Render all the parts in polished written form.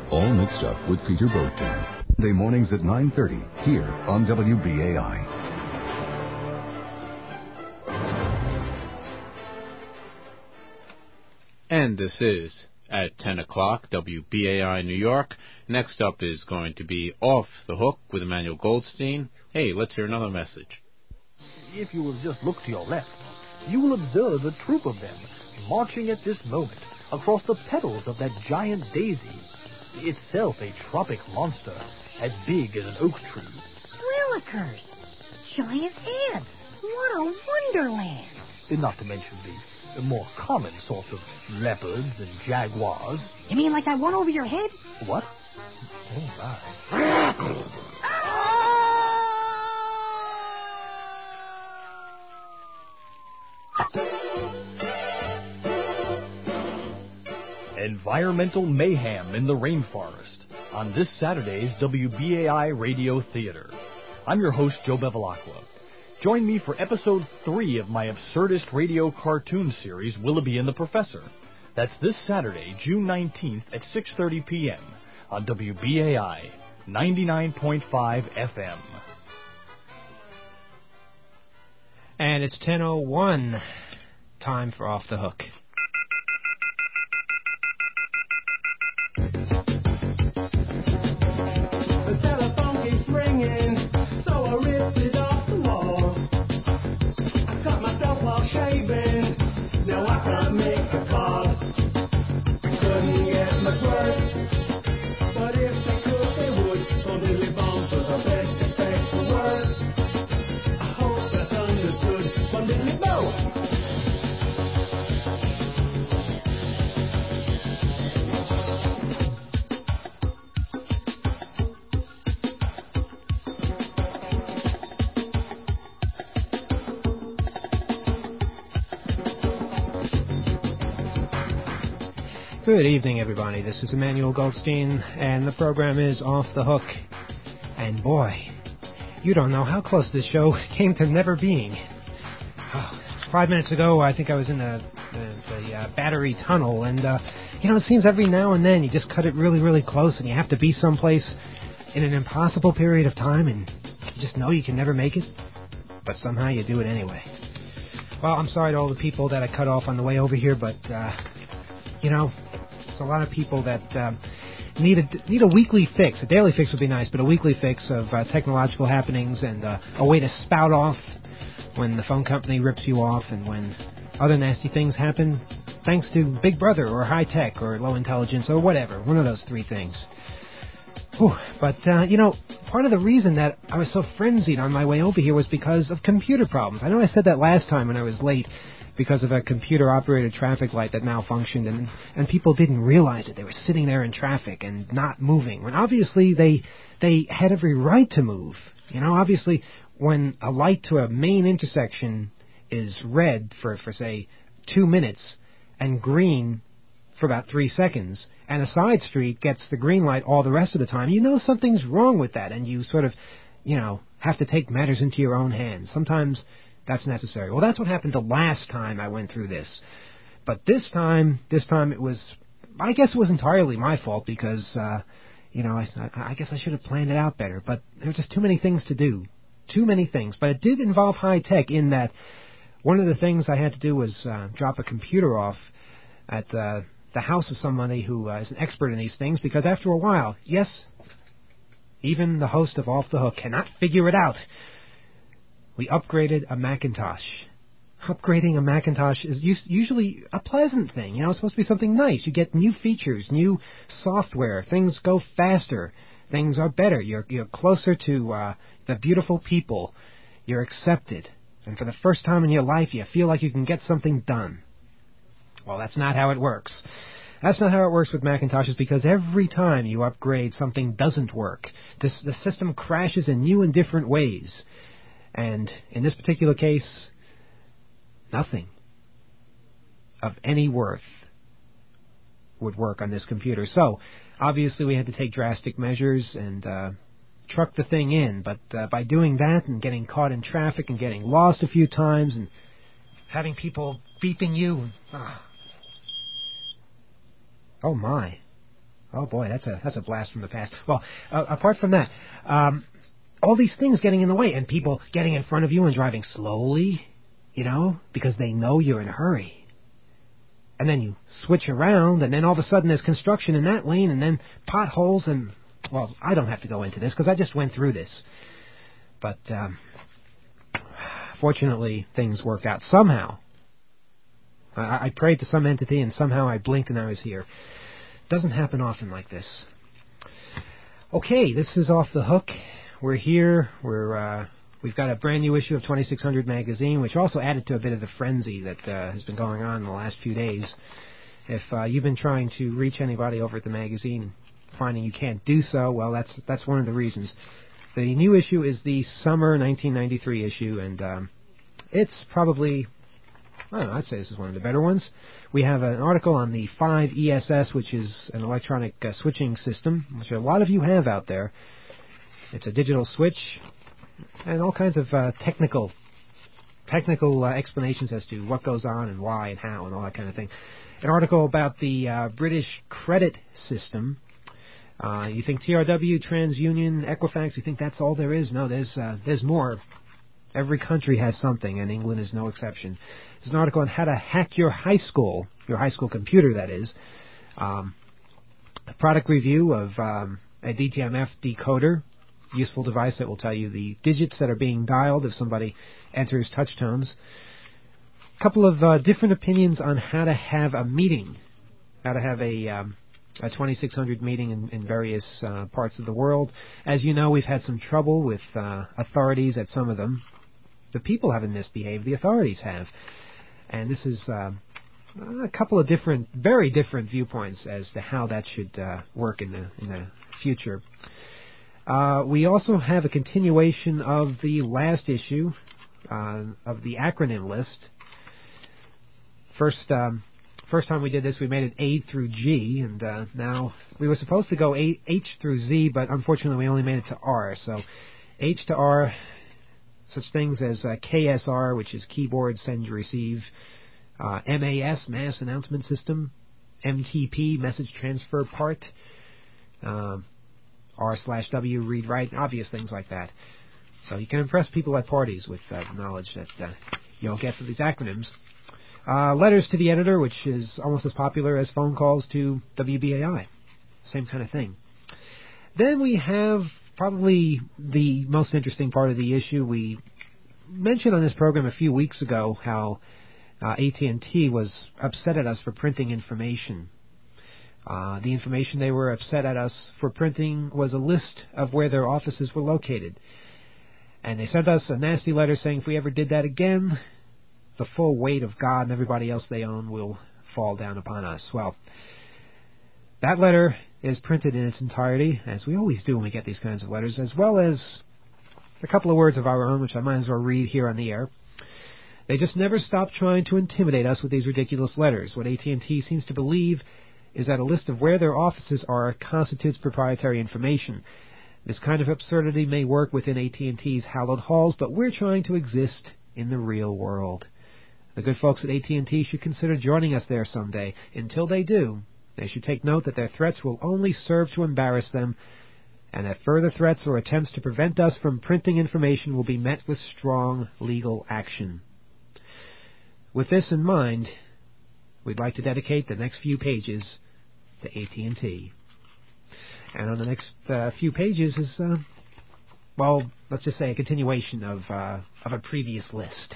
All Mixed Up with Peter Bergman. Monday mornings at 9:30 here on WBAI. And this is at 10 o'clock, WBAI New York. Next up is going to be Off the Hook with Emmanuel Goldstein. Hey, let's hear another message. If you will just look to your left, you will observe a troop of them marching at this moment across the petals of that giant daisy, itself a tropic monster as big as an oak tree. Willikers! Giant ants! What a wonderland! Not to mention the more common sorts of leopards and jaguars. You mean like that one over your head? What? Oh, my. Environmental mayhem in the rainforest on this Saturday's WBAI Radio Theater. I'm your host, Joe Bevilacqua. Join me for episode 3 of my absurdist radio cartoon series, Willoughby and the Professor. That's this Saturday, June 19th at 6:30 p.m. on WBAI 99.5 FM. And it's 10:01. Time for Off the Hook. The telephone keeps ringing, so I ripped it off the wall. I cut myself while shaving, now I can't make a call. Couldn't get much worse, but if they could, they would. So Billy Bones was the best expect the worst. I hope that's understood from Billy Bones. Good evening, everybody. This is Emmanuel Goldstein, and the program is Off the Hook. And boy, you don't know how close this show came to never being. 5 minutes ago, I think I was in the Battery Tunnel, and, it seems every now and then you just cut it really, really close, and you have to be someplace in an impossible period of time, and you just know you can never make it, but somehow you do it anyway. Well, I'm sorry to all the people that I cut off on the way over here, but, there's a lot of people that need a weekly fix. A daily fix would be nice, but a weekly fix of technological happenings and a way to spout off when the phone company rips you off and when other nasty things happen thanks to Big Brother or high tech or low intelligence or whatever. One of those three things. Whew. But, part of the reason that I was so frenzied on my way over here was because of computer problems. I know I said that last time when I was late, because of a computer-operated traffic light that malfunctioned, and people didn't realize it. They were sitting there in traffic and not moving, when obviously they had every right to move. Obviously, when a light to a main intersection is red for say, 2 minutes, and green for about 3 seconds, and a side street gets the green light all the rest of the time, something's wrong with that, and you sort of, have to take matters into your own hands. Sometimes that's necessary. Well, that's what happened the last time I went through this. But this time it was, I guess it was entirely my fault because, I guess I should have planned it out better. But there were just too many things to do. Too many things. But it did involve high tech in that one of the things I had to do was drop a computer off at the house of somebody who is an expert in these things, because after a while, yes, even the host of Off the Hook cannot figure it out. We upgraded a Macintosh. Upgrading a Macintosh is usually a pleasant thing. It's supposed to be something nice. You get new features, new software. Things go faster. Things are better. You're closer to the beautiful people. You're accepted. And for the first time in your life, you feel like you can get something done. Well, that's not how it works. That's not how it works with Macintoshes, because every time you upgrade, something doesn't work. The system crashes in new and different ways. And in this particular case, nothing of any worth would work on this computer. So, obviously, we had to take drastic measures and truck the thing in. But by doing that and getting caught in traffic and getting lost a few times and having people beeping you, oh my. Oh boy, that's a blast from the past. Well, apart from that, all these things getting in the way, and people getting in front of you and driving slowly, because they know you're in a hurry. And then you switch around, and then all of a sudden there's construction in that lane, and then potholes, and, well, I don't have to go into this because I just went through this. But fortunately, things worked out somehow. I prayed to some entity, and somehow I blinked and I was here. Doesn't happen often like this. Okay, this is Off the Hook. We're here. We've got a brand new issue of 2600 magazine, which also added to a bit of the frenzy that has been going on in the last few days. If you've been trying to reach anybody over at the magazine, finding you can't do so, well, that's one of the reasons. The new issue is the summer 1993 issue, and it's probably, I'd say this is one of the better ones. We have an article on the 5ESS, which is an electronic switching system, which a lot of you have out there. It's a digital switch, and all kinds of technical explanations as to what goes on and why and how and all that kind of thing. An article about the British credit system. You think TRW, TransUnion, Equifax, you think that's all there is? No, there's more. Every country has something, and England is no exception. There's an article on how to hack your high school computer, that is. A product review of a DTMF decoder, useful device that will tell you the digits that are being dialed if somebody enters touch tones. A couple of different opinions on how to have a meeting, how to have a 2600 meeting in various parts of the world. As you know, we've had some trouble with authorities at some of them. The people haven't misbehaved, the authorities have. And this is a couple of very different viewpoints as to how that should work in the future. We also have a continuation of the last issue of the acronym list. First time we did this, we made it A through G, and now we were supposed to go H through Z, but unfortunately we only made it to R. So H to R, such things as KSR, which is Keyboard Send Receive, MAS, Mass Announcement System, MTP, Message Transfer Part, R/W, Read Write, obvious things like that. So you can impress people at parties with knowledge that you'll get from these acronyms. Letters to the editor, which is almost as popular as phone calls to WBAI. Same kind of thing. Then we have probably the most interesting part of the issue. We mentioned on this program a few weeks ago how AT&T was upset at us for printing information. The information they were upset at us for printing was a list of where their offices were located. And they sent us a nasty letter saying if we ever did that again, the full weight of God and everybody else they own will fall down upon us. Well, that letter is printed in its entirety, as we always do when we get these kinds of letters, as well as a couple of words of our own, which I might as well read here on the air. They just never stop trying to intimidate us with these ridiculous letters. What AT&T seems to believe is that a list of where their offices are constitutes proprietary information. This kind of absurdity may work within AT&T's hallowed halls, but we're trying to exist in the real world. The good folks at AT&T should consider joining us there someday. Until they do, they should take note that their threats will only serve to embarrass them, and that further threats or attempts to prevent us from printing information will be met with strong legal action. With this in mind, we'd like to dedicate the next few pages to AT&T. And on the next few pages is, let's just say a continuation of a previous list.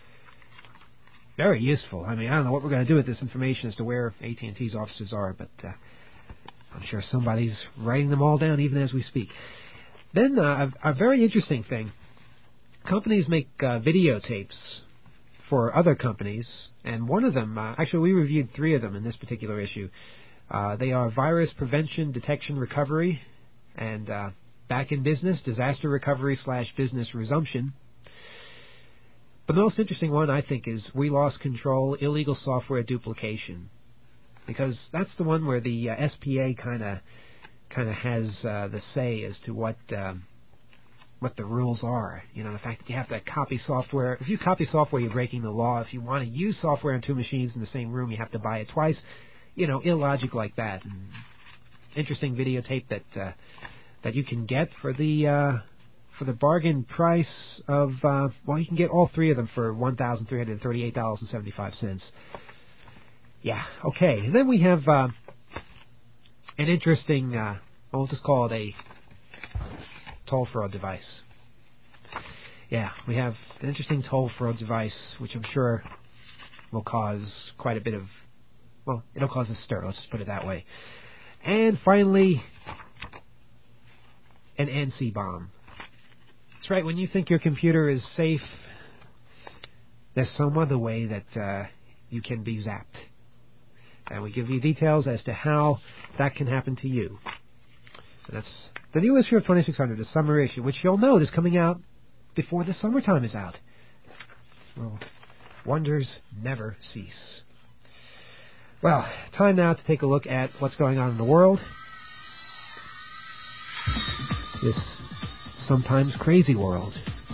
Very useful. I mean, I don't know what we're going to do with this information as to where AT&T's offices are, but I'm sure somebody's writing them all down even as we speak. Then a very interesting thing. Companies make videotapes for other companies, and one of them, actually we reviewed 3 of them in this particular issue. They are Virus Prevention, Detection, Recovery, and Back in Business, Disaster Recovery / Business Resumption. But the most interesting one, I think, is We Lost Control, Illegal Software Duplication. Because that's the one where the SPA kind of has the say as to what the rules are. You know, the fact that you have to copy software. If you copy software, you're breaking the law. If you want to use software on 2 machines in the same room, you have to buy it twice. You know, illogic like that. And interesting videotape that you can get for the bargain price of you can get all three of them for $1,338.75. Yeah, okay. And then we have an interesting, we'll just call it a toll fraud device. Yeah, we have an interesting toll fraud device, which I'm sure will cause quite a bit of, it'll cause a stir, let's just put it that way. And finally, an ANSI bomb. That's right, when you think your computer is safe, there's some other way that you can be zapped. And we give you details as to how that can happen to you. And that's the new issue of 2600, the summer issue, which you'll note is coming out before the summertime is out. Well, wonders never cease. Well, time now to take a look at what's going on in the world. This sometimes crazy world.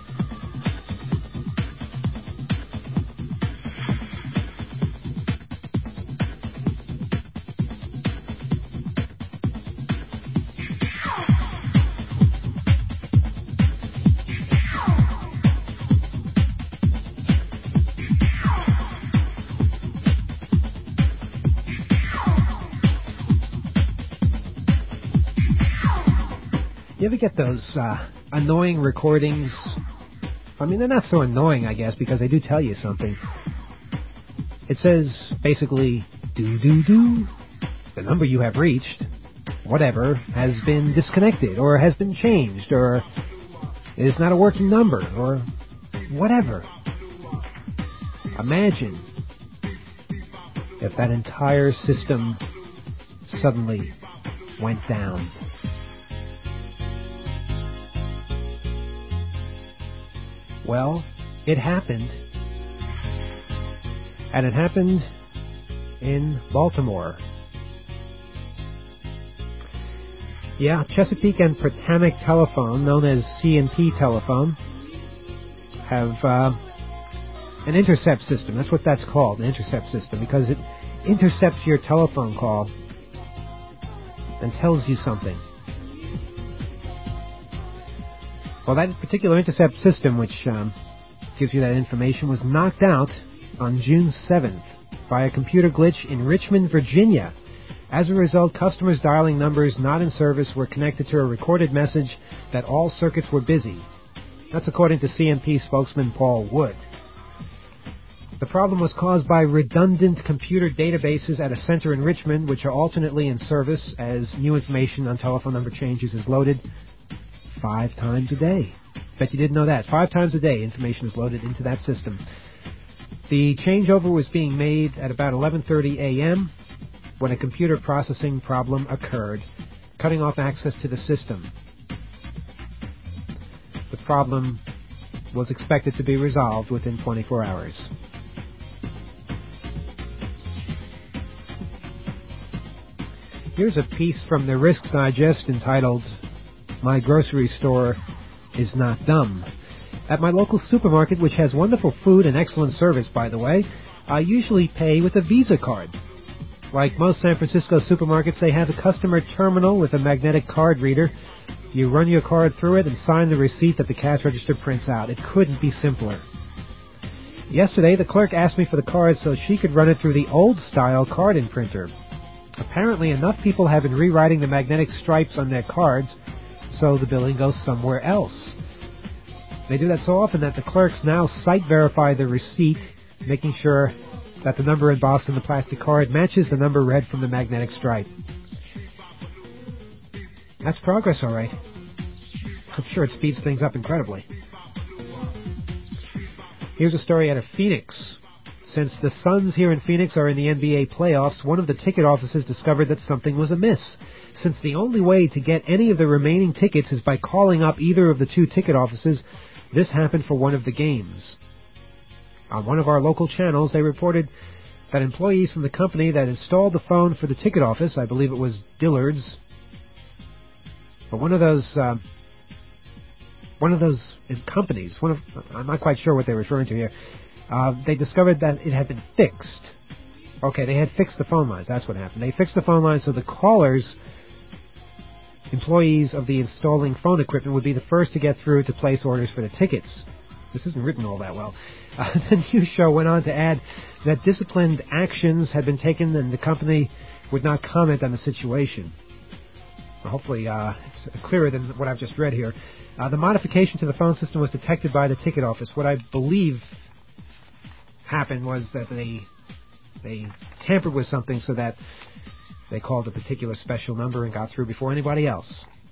You ever get those annoying recordings? I mean, they're not so annoying, I guess, because they do tell you something. It says, basically, do-do-do. The number you have reached, whatever, has been disconnected, or has been changed, or is not a working number, or whatever. Imagine if that entire system suddenly went down. Well, it happened. And it happened in Baltimore. Yeah, Chesapeake and Potomac Telephone, known as C&P Telephone, have an intercept system. That's what that's called, an intercept system, because it intercepts your telephone call and tells you something. Well, that particular intercept system, which gives you that information, was knocked out on June 7th by a computer glitch in Richmond, Virginia. As a result, customers dialing numbers not in service were connected to a recorded message that all circuits were busy. That's according to CMP spokesman Paul Wood. The problem was caused by redundant computer databases at a center in Richmond, which are alternately in service as new information on telephone number changes is loaded 5 times a day. Bet you didn't know that. 5 times a day information is loaded into that system. The changeover was being made at about 11:30 a.m. when a computer processing problem occurred, cutting off access to the system. The problem was expected to be resolved within 24 hours. Here's a piece from the Risks Digest entitled, "My Grocery Store is Not Dumb." At my local supermarket, which has wonderful food and excellent service, by the way, I usually pay with a Visa card. Like most San Francisco supermarkets, they have a customer terminal with a magnetic card reader. You run your card through it and sign the receipt that the cash register prints out. It couldn't be simpler. Yesterday, the clerk asked me for the card so she could run it through the old-style card-in printer. Apparently, enough people have been rewriting the magnetic stripes on their cards, so the billing goes somewhere else. They do that so often that the clerks now site verify the receipt, making sure that the number embossed in the plastic card matches the number read from the magnetic stripe. That's progress, all right. I'm sure it speeds things up incredibly. Here's a story out of Phoenix. Since the Suns here in Phoenix are in the NBA playoffs, one of the ticket offices discovered that something was amiss. Since the only way to get any of the remaining tickets is by calling up either of the 2 ticket offices, this happened for one of the games. On one of our local channels, they reported that employees from the company that installed the phone for the ticket office, I believe it was Dillard's, but one of those companies, I'm not quite sure what they're referring to here, they discovered that it had been fixed. Okay, they had fixed the phone lines. That's what happened. They fixed the phone lines so the callers Employees of the installing phone equipment would be the first to get through to place orders for the tickets. This isn't written all that well. The news show went on to add that disciplined actions had been taken and the company would not comment on the situation. Well, hopefully it's clearer than what I've just read here. The modification to the phone system was detected by the ticket office. What I believe happened was that they tampered with something so that they called a particular special number and got through before anybody else.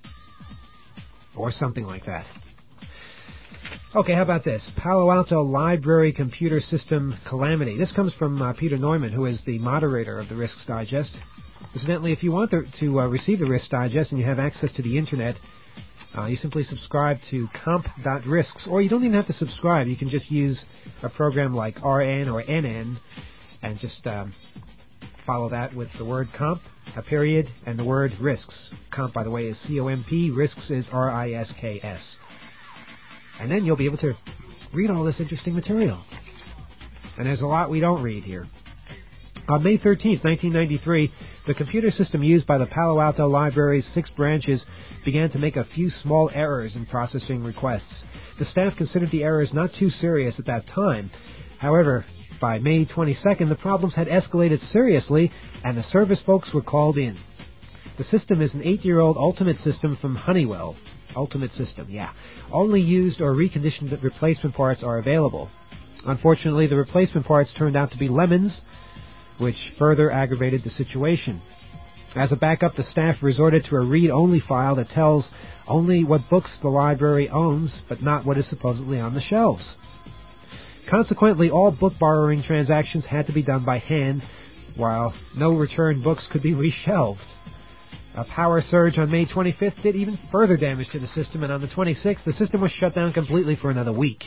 Or something like that. Okay, how about this? Palo Alto Library Computer System Calamity. This comes from Peter Neumann, who is the moderator of the Risks Digest. Incidentally, if you want to receive the Risks Digest and you have access to the Internet, you simply subscribe to comp.risks, or you don't even have to subscribe. You can just use a program like RN or NN and just follow that with the word comp, a period, and the word risks. Comp, by the way, is C-O-M-P. Risks is R-I-S-K-S. And then you'll be able to read all this interesting material. And there's a lot we don't read here. On May 13th, 1993, the computer system used by the Palo Alto Library's 6 branches began to make a few small errors in processing requests. The staff considered the errors not too serious at that time. However, by May 22nd, the problems had escalated seriously, and the service folks were called in. The system is an 8-year-old Ultimate system from Honeywell. Ultimate system, yeah. Only used or reconditioned replacement parts are available. Unfortunately, the replacement parts turned out to be lemons, which further aggravated the situation. As a backup, the staff resorted to a read-only file that tells only what books the library owns, but not what is supposedly on the shelves. Consequently, all book borrowing transactions had to be done by hand, while no returned books could be reshelved. A power surge on May 25th did even further damage to the system, and on the 26th, the system was shut down completely for another week.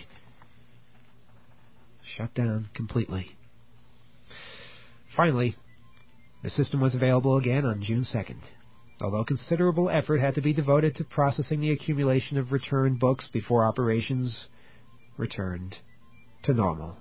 Shut down completely. Finally, the system was available again on June 2nd. Although considerable effort had to be devoted to processing the accumulation of returned books before operations returned to normal.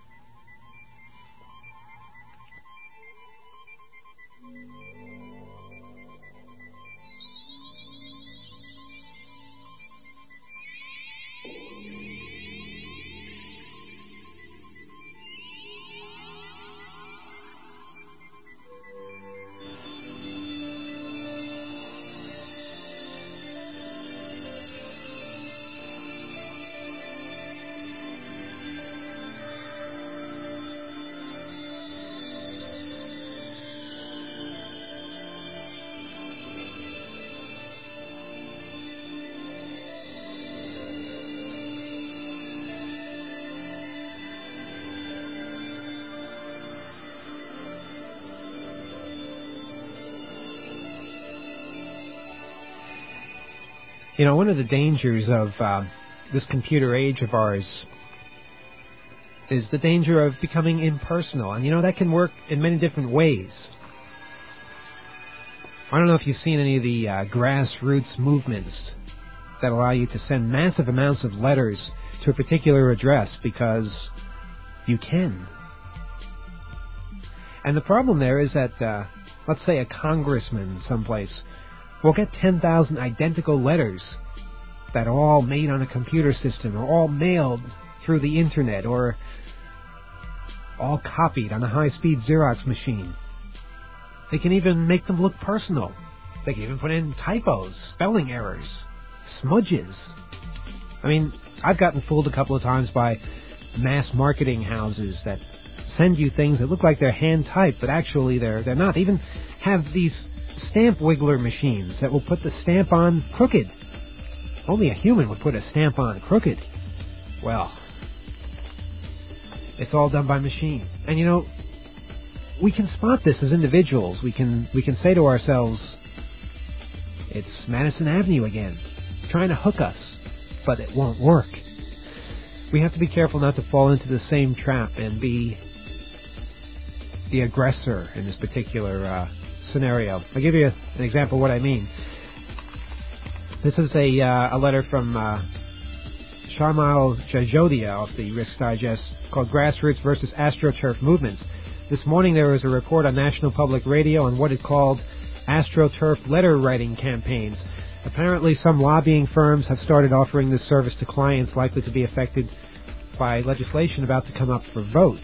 You know, one of the dangers of this computer age of ours is the danger of becoming impersonal. And, you know, that can work in many different ways. I don't know if you've seen any of the grassroots movements that allow you to send massive amounts of letters to a particular address because you can. And the problem there is that, let's say a congressman someplace will get 10,000 identical letters that are all made on a computer system, or all mailed through the internet, or all copied on a high-speed Xerox machine. They can even make them look personal. They can even put in typos, spelling errors, smudges. I mean, I've gotten fooled a couple of times by mass marketing houses that send you things that look like they're hand-typed, but actually they're not. They even have these stamp wiggler machines that will put the stamp on crooked. Only a human would put a stamp on crooked. Well, it's all done by machine. And you know, we can spot this as individuals. We can say to ourselves, it's Madison Avenue again, trying to hook us, but it won't work. We have to be careful not to fall into the same trap and be the aggressor in this particular scenario. I'll give you an example of what I mean. This is a letter from Sharmal Jajodia of the Risk Digest called Grassroots versus AstroTurf Movements. This morning there was a report on National Public Radio on what it called AstroTurf letter writing campaigns. Apparently, some lobbying firms have started offering this service to clients likely to be affected by legislation about to come up for vote.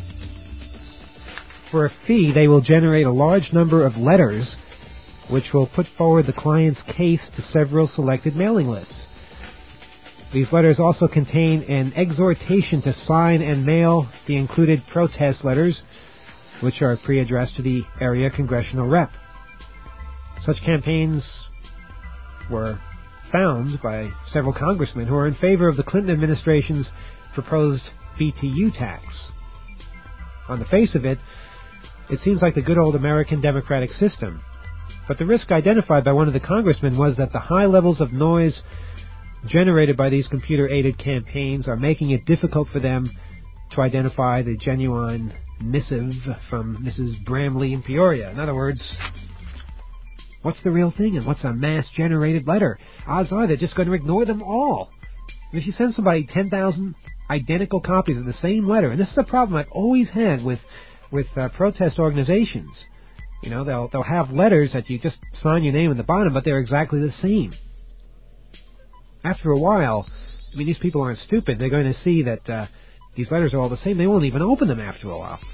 For a fee, they will generate a large number of letters, which will put forward the client's case to several selected mailing lists. These letters also contain an exhortation to sign and mail the included protest letters, which are pre-addressed to the area congressional rep. Such campaigns were found by several congressmen who are in favor of the Clinton administration's proposed BTU tax. On the face of it, it seems like the good old American democratic system. But the risk identified by one of the congressmen was that the high levels of noise generated by these computer-aided campaigns are making it difficult for them to identify the genuine missive from Mrs. Bramley in Peoria. In other words, what's the real thing and what's a mass-generated letter? Odds are they're just going to ignore them all. If you send somebody 10,000 identical copies of the same letter, and this is the problem I've always had with protest organizations. You know, they'll have letters that you just sign your name at the bottom, but they're exactly the same. After a while, I mean, these people aren't stupid. They're going to see that these letters are all the same. They won't even open them after a while.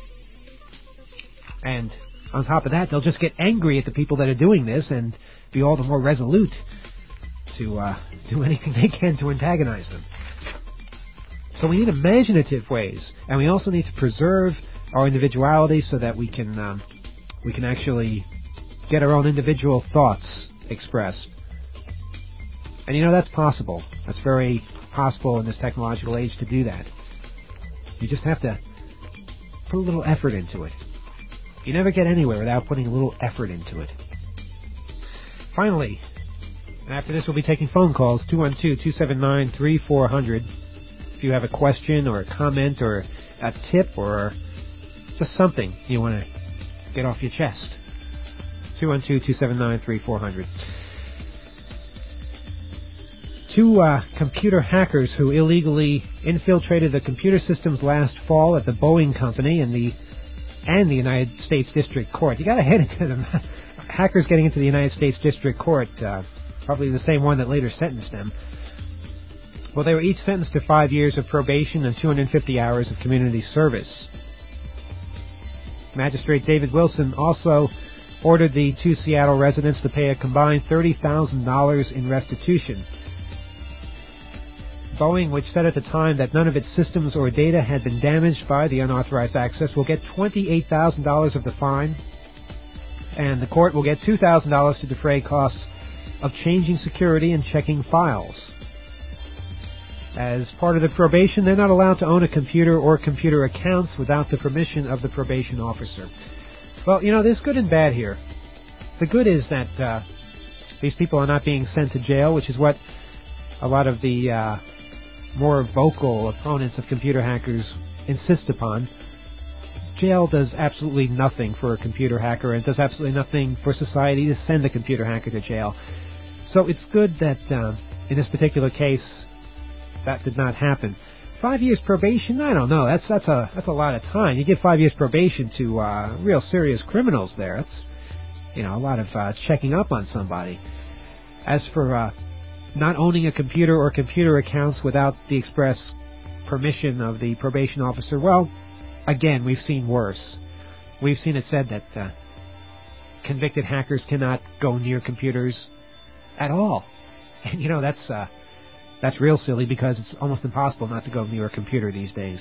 And on top of that, they'll just get angry at the people that are doing this and be all the more resolute to do anything they can to antagonize them. So we need imaginative ways, and we also need to preserve our individuality so that we can actually get our own individual thoughts expressed. And you know, that's possible. That's very possible in this technological age to do that. You just have to put a little effort into it. You never get anywhere without putting a little effort into it. Finally, after this we'll be taking phone calls, 212-279-3400. If you have a question or a comment or a tip or just something you want to get off your chest. 212-279-3400. Two computer hackers who illegally infiltrated the computer systems last fall at the Boeing Company and the United States District Court. You got to head into them. Hackers getting into the United States District Court, probably the same one that later sentenced them. Well, they were each sentenced to 5 years of probation and 250 hours of community service. Magistrate David Wilson also ordered the two Seattle residents to pay a combined $30,000 in restitution. Boeing, which said at the time that none of its systems or data had been damaged by the unauthorized access, will get $28,000 of the fine, and the court will get $2,000 to defray costs of changing security and checking files. As part of the probation, they're not allowed to own a computer or computer accounts without the permission of the probation officer. Well, you know, there's good and bad here. The good is that these people are not being sent to jail, which is what a lot of the more vocal opponents of computer hackers insist upon. Jail does absolutely nothing for a computer hacker, and does absolutely nothing for society to send a computer hacker to jail. So it's good that in this particular case that did not happen. 5 years probation? I don't know. That's a lot of time. You give 5 years probation to real serious criminals there. That's, you know, a lot of checking up on somebody. As for not owning a computer or computer accounts without the express permission of the probation officer, well, again, we've seen worse. We've seen it said that convicted hackers cannot go near computers at all. And, you know, that's real silly because it's almost impossible not to go near a computer these days.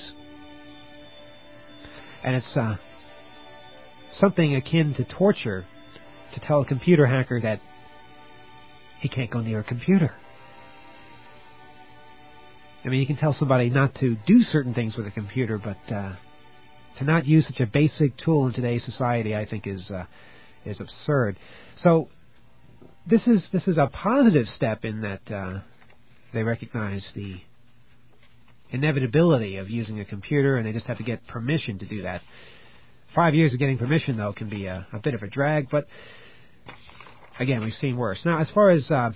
And it's something akin to torture to tell a computer hacker that he can't go near a computer. I mean, you can tell somebody not to do certain things with a computer, but to not use such a basic tool in today's society, I think, is absurd. So this is a positive step in that they recognize the inevitability of using a computer, and they just have to get permission to do that. 5 years of getting permission, though, can be a bit of a drag, but again, we've seen worse. Now, as far as a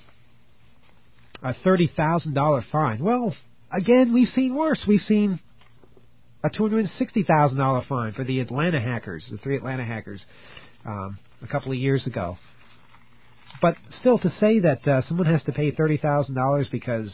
$30,000 fine, well, again, we've seen worse. We've seen a $260,000 fine for the Atlanta hackers, the 3 Atlanta hackers, a couple of years ago. But still, to say that someone has to pay $30,000 because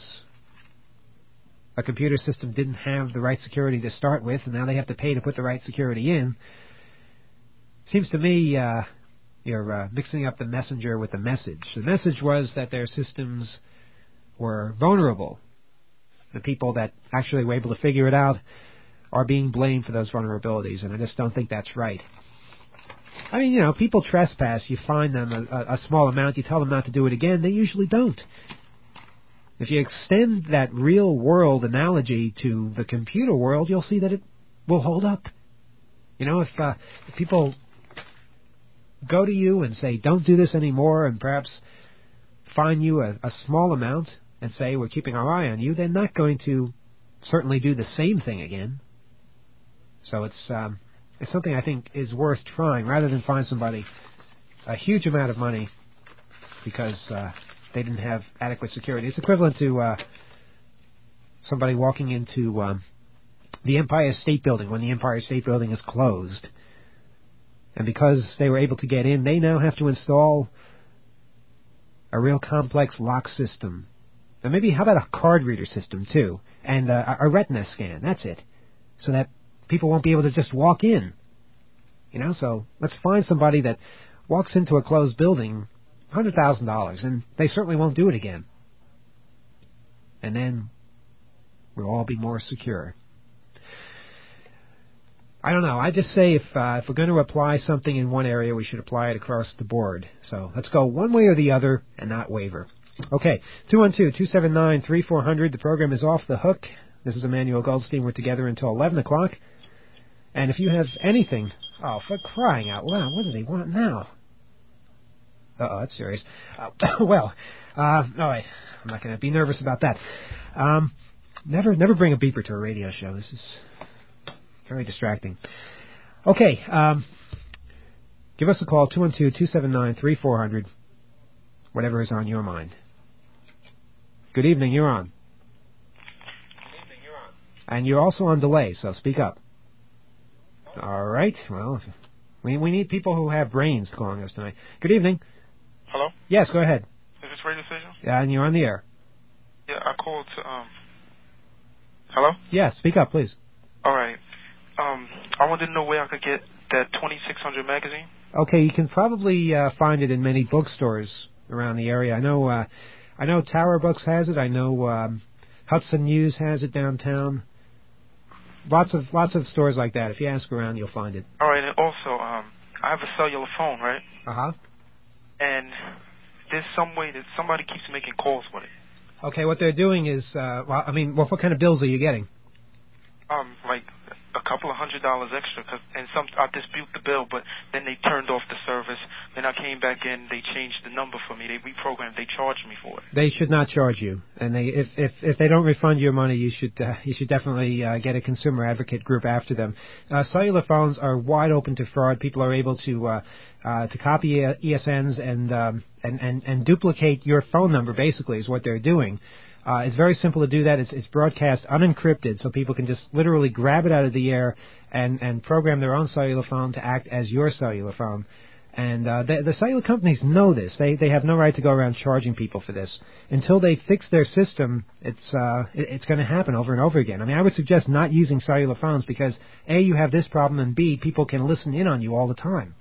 a computer system didn't have the right security to start with, and now they have to pay to put the right security in, seems to me you're mixing up the messenger with the message. The message was that their systems were vulnerable. The people that actually were able to figure it out are being blamed for those vulnerabilities, and I just don't think that's right. I mean, you know, people trespass, you fine them a small amount, you tell them not to do it again, they usually don't. If you extend that real-world analogy to the computer world, you'll see that it will hold up. You know, if people go to you and say, don't do this anymore, and perhaps fine you a small amount and say, we're keeping our eye on you, they're not going to certainly do the same thing again. So it's something I think is worth trying, rather than fine somebody a huge amount of money because they didn't have adequate security. It's equivalent to somebody walking into the Empire State Building when the Empire State Building is closed. And because they were able to get in, they now have to install a real complex lock system. And maybe, how about a card reader system, too? And a retina scan, that's it. So that people won't be able to just walk in. You know, so let's find somebody that walks into a closed building, $100,000, and they certainly won't do it again. And then we'll all be more secure. I don't know. I just say if we're going to apply something in one area, we should apply it across the board. So let's go one way or the other and not waver. Okay, 212-279-3400. The program is Off the Hook. This is Emmanuel Goldstein. We're together until 11 o'clock. And if you have anything... Oh, for crying out loud, what do they want now? Uh-oh, that's serious. All right, I'm not going to be nervous about that. Never bring a beeper to a radio show. This is very distracting. Okay, give us a call, 212-279-3400, whatever is on your mind. Good evening, you're on. And you're also on delay, so speak up. All right. Well, we need people who have brains calling us tonight. Good evening. Hello? Yes, go ahead. Is this Radio Station? Yeah, and you're on the air. Yeah, I called to, Hello? Yeah, speak up, please. All right. I wanted to know where I could get that 2600 magazine. Okay, you can probably find it in many bookstores around the area. I know Tower Books has it. I know Hudson News has it downtown. Lots of stores like that. If you ask around, you'll find it. All right, and also, I have a cellular phone, right? Uh-huh. And there's some way that somebody keeps making calls with it. Okay, what they're doing is, what kind of bills are you getting? Like a couple of $100 extra, I dispute the bill, but then they turned off the service. Then I came back in, they changed the number for me, they reprogrammed, they charged me for it. They should not charge you, and if they don't refund your money, you should definitely get a consumer advocate group after them. Cellular phones are wide open to fraud. People are able to copy ESNs and duplicate your phone number. Basically, is what they're doing. It's very simple to do that. It's broadcast unencrypted, so people can just literally grab it out of the air and program their own cellular phone to act as your cellular phone. And the cellular companies know this. They have no right to go around charging people for this. Until they fix their system, it's going to happen over and over again. I mean, I would suggest not using cellular phones because, A, you have this problem, and B, people can listen in on you all the time.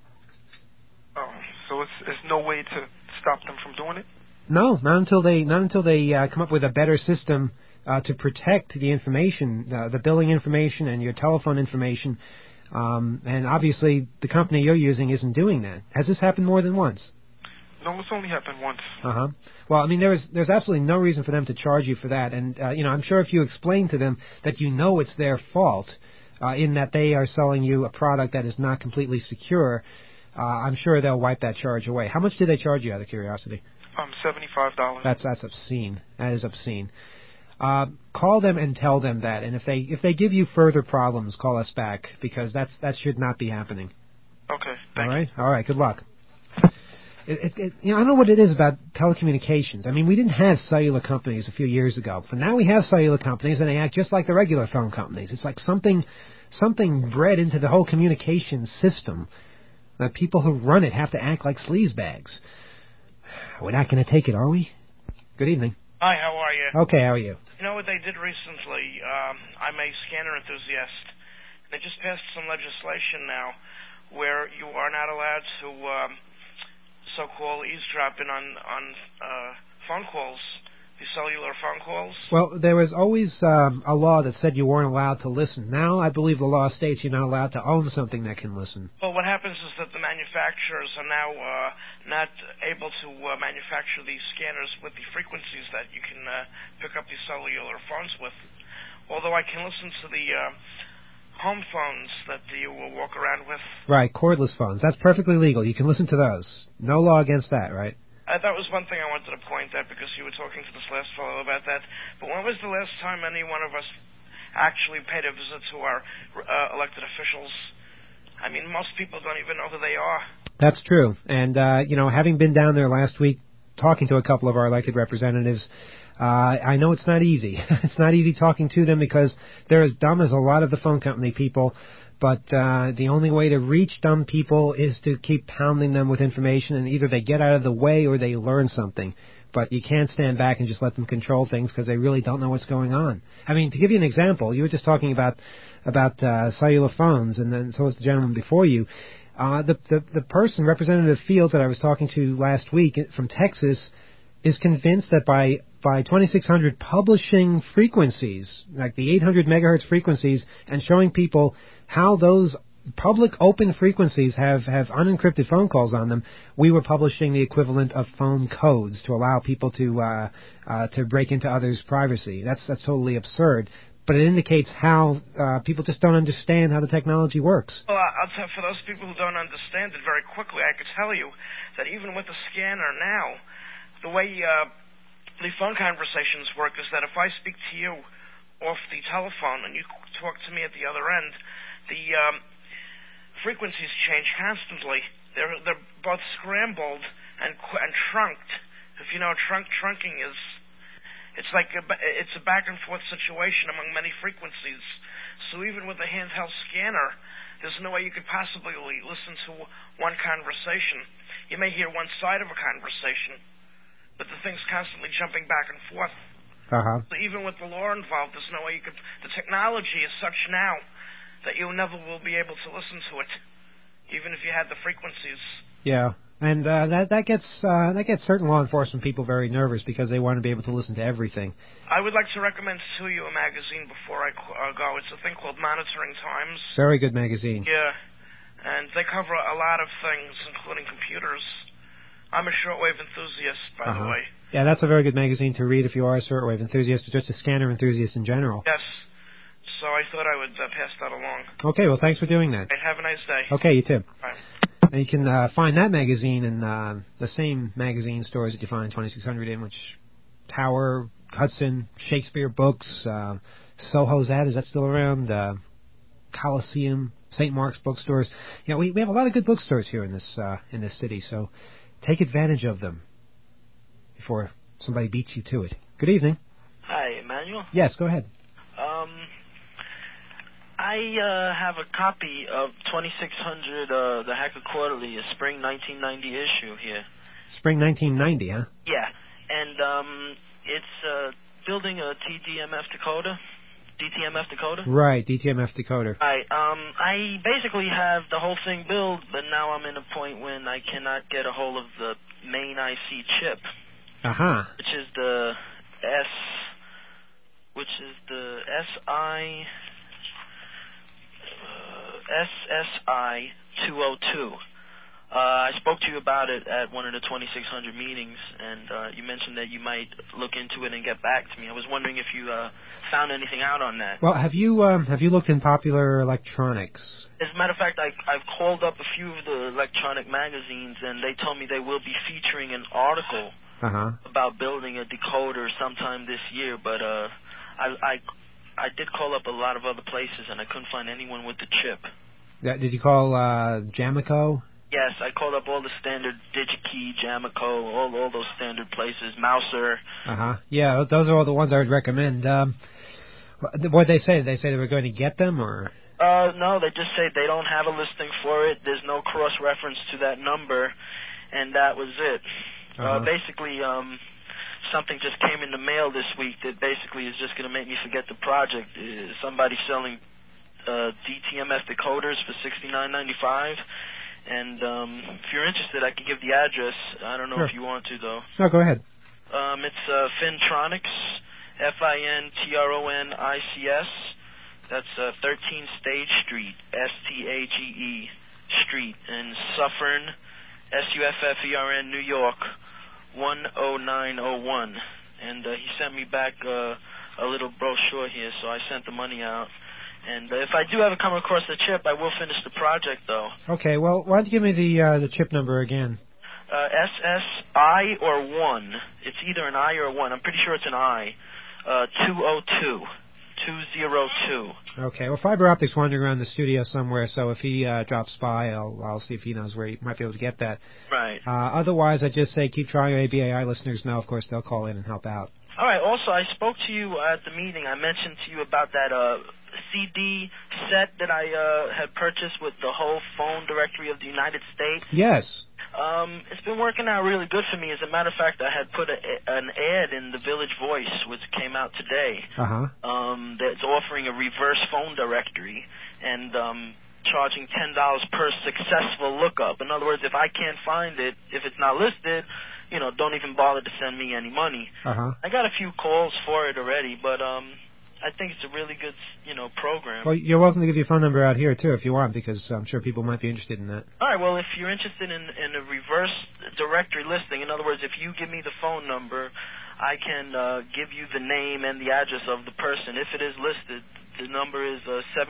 Oh, so there's no way to stop them from doing it? No, not until they come up with a better system to protect the information, the billing information and your telephone information. And obviously, the company you're using isn't doing that. Has this happened more than once? No, it's only happened once. Uh-huh. Well, I mean, there's absolutely no reason for them to charge you for that. And I'm sure if you explain to them that you know it's their fault, in that they are selling you a product that is not completely secure, I'm sure they'll wipe that charge away. How much do they charge you, out of curiosity? $75. That's obscene. That is obscene. Call them and tell them that, and if they give you further problems, call us back, because that should not be happening. Okay. Thank you. All right. Good luck. I don't know what it is about telecommunications. I mean, we didn't have cellular companies a few years ago, but now we have cellular companies, and they act just like the regular phone companies. It's like something bred into the whole communication system. The people who run it have to act like sleazebags. We're not going to take it, are we? Good evening. Hi, how are you? Okay, how are you? You know what they did recently? I'm a scanner enthusiast. They just passed some legislation now where you are not allowed to so-called eavesdropping on phone calls, the cellular phone calls. Well, there was always a law that said you weren't allowed to listen. Now I believe the law states you're not allowed to own something that can listen. Well, what happens is that the manufacturers are now not able to manufacture these scanners with the frequencies that you can pick up these cellular phones with. Although I can listen to the home phones that you will walk around with. Right, cordless phones. That's perfectly legal. You can listen to those. No law against that, right? That was one thing I wanted to point out because you were talking to this last fellow about that. But when was the last time any one of us actually paid a visit to our elected officials? I mean, most people don't even know who they are. That's true. And, having been down there last week talking to a couple of our elected representatives, I know it's not easy. It's not easy talking to them because they're as dumb as a lot of the phone company people. But the only way to reach dumb people is to keep pounding them with information, and either they get out of the way or they learn something. But you can't stand back and just let them control things because they really don't know what's going on. I mean, to give you an example, you were just talking about cellular phones, and then so was the gentleman before you. The person, Representative Fields, that I was talking to last week from Texas, is convinced that by 2600 publishing frequencies, like the 800 megahertz frequencies, and showing people how those public open frequencies have unencrypted phone calls on them, we were publishing the equivalent of phone codes to allow people to break into others' privacy. That's totally absurd. But it indicates how people just don't understand how the technology works. Well, I'll tell for those people who don't understand it very quickly, I could tell you that even with the scanner now, the way the phone conversations work is that if I speak to you off the telephone and you talk to me at the other end, the frequencies change constantly. They're both scrambled and trunked. If you know trunking is, it's like it's a back and forth situation among many frequencies. So even with a handheld scanner, there's no way you could possibly listen to one conversation. You may hear one side of a conversation, but the thing's constantly jumping back and forth. Uh-huh. So even with the law involved, there's no way you could. The technology is such now that you never will be able to listen to it, even if you had the frequencies. Yeah, and that gets certain law enforcement people very nervous because they want to be able to listen to everything. I would like to recommend to you a magazine before I go. It's a thing called Monitoring Times. Very good magazine. Yeah, and they cover a lot of things, including computers. I'm a shortwave enthusiast, by the way. Yeah, that's a very good magazine to read if you are a shortwave enthusiast or just a scanner enthusiast in general. Yes. So I thought I would pass that along. Okay, well, thanks for doing that. Have a nice day. Okay, you too. Bye. And you can find that magazine in the same magazine stores that you find 2600 in, which Tower, Hudson, Shakespeare Books, Soho's Ad, is that still around? Coliseum, St. Mark's bookstores. You know, we have a lot of good bookstores here in this city, so take advantage of them before somebody beats you to it. Good evening. Hi, Emmanuel? Yes, go ahead. I have a copy of 2600, the Hacker Quarterly, a spring 1990 issue here. Spring 1990, huh? Yeah, and it's building a DTMF decoder. Right, DTMF decoder. Right, I basically have the whole thing built, but now I'm in a point when I cannot get a hold of the main IC chip. Uh-huh. Which is the SSI 202. I spoke to you about it at one of the 2600 meetings, and you mentioned that you might look into it and get back to me. I was wondering if you found anything out on that. Well, have you looked in Popular Electronics? As a matter of fact, I've called up a few of the electronic magazines, and they told me they will be featuring an article about building a decoder sometime this year, but I did call up a lot of other places, and I couldn't find anyone with the chip. Did you call Jamico? Yes, I called up all the standard DigiKey, Jamico, all those standard places, Mouser. Yeah, those are all the ones I would recommend. What did they say? Did they say they were going to get them, or? No, they just say they don't have a listing for it. There's no cross-reference to that number, and that was it. Basically, something just came in the mail this week that basically is just going to make me forget the project. Somebody selling DTMF decoders for $69.95. And if you're interested, I could give the address. I don't know if you want to, though. No, go ahead. It's Fintronics, Fintronics. That's 13 Stage Street, Stage Street, in Suffern, Suffern, New York, 10901. And he sent me back a little brochure here, so I sent the money out. And if I do ever come across the chip, I will finish the project, though. Okay, well, why don't you give me the chip number again? SSI or 1. It's either an I or a 1. I'm pretty sure it's an I. 202. Okay, well, Fiber Optics wandering around the studio somewhere, so if he drops by, I'll see if he knows where he might be able to get that. Right. Otherwise, I just say keep trying. ABAI listeners know, of course, they'll call in and help out. All right, also, I spoke to you at the meeting. I mentioned to you about that CD set that I had purchased with the whole phone directory of the United States. Yes. It's been working out really good for me. As a matter of fact, I had put an ad in the Village Voice, which came out today. That's offering a reverse phone directory and charging $10 per successful lookup. In other words, if I can't find it, if it's not listed, don't even bother to send me any money. I got a few calls for it already, but I think it's a really good, program. Well, you're welcome to give your phone number out here, too, if you want, because I'm sure people might be interested in that. All right, well, if you're interested in a reverse directory listing, in other words, if you give me the phone number, I can give you the name and the address of the person. If it is listed, the number is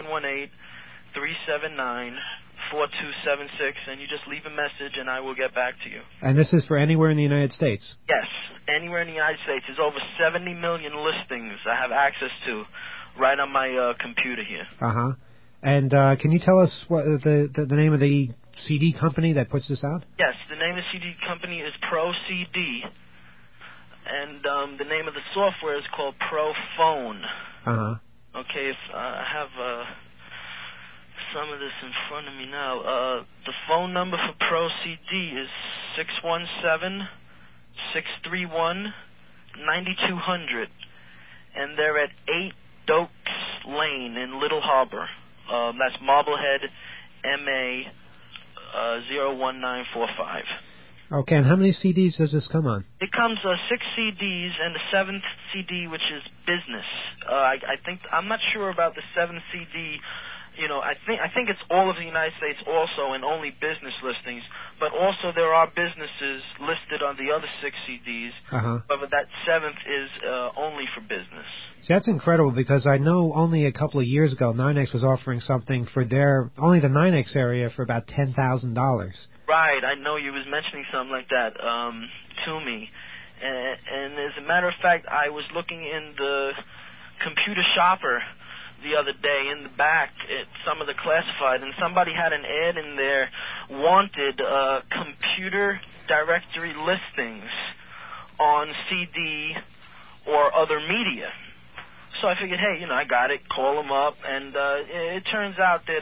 718-379-4276, and you just leave a message, and I will get back to you. And this is for anywhere in the United States? Yes, anywhere in the United States. There's over 70 million listings I have access to right on my computer here. And can you tell us what the name of the CD company that puts this out? Yes, the name of the CD company is Pro CD, and the name of the software is called Pro Phone. Okay, if I have some of this in front of me now. The phone number for Pro CD is 617-631-9200, and they're at 8 Dokes Lane in Little Harbor. That's Marblehead, MA 01945. Okay, and how many CDs does this come on? It comes 6 CDs, and the 7th CD, which is business. I'm not sure about the 7th CD. I think it's all of the United States also, and only business listings. But also there are businesses listed on the other 6 CDs. But that 7th is only for business. See, that's incredible, because I know only a couple of years ago, NYNEX was offering something for only the NYNEX area for about $10,000. Right, I know you was mentioning something like that to me. And as a matter of fact, I was looking in the Computer Shopper the other day in the back at some of the classified, and somebody had an ad in there, wanted computer directory listings on CD or other media. So I figured, hey, I got it, call them up, and it turns out that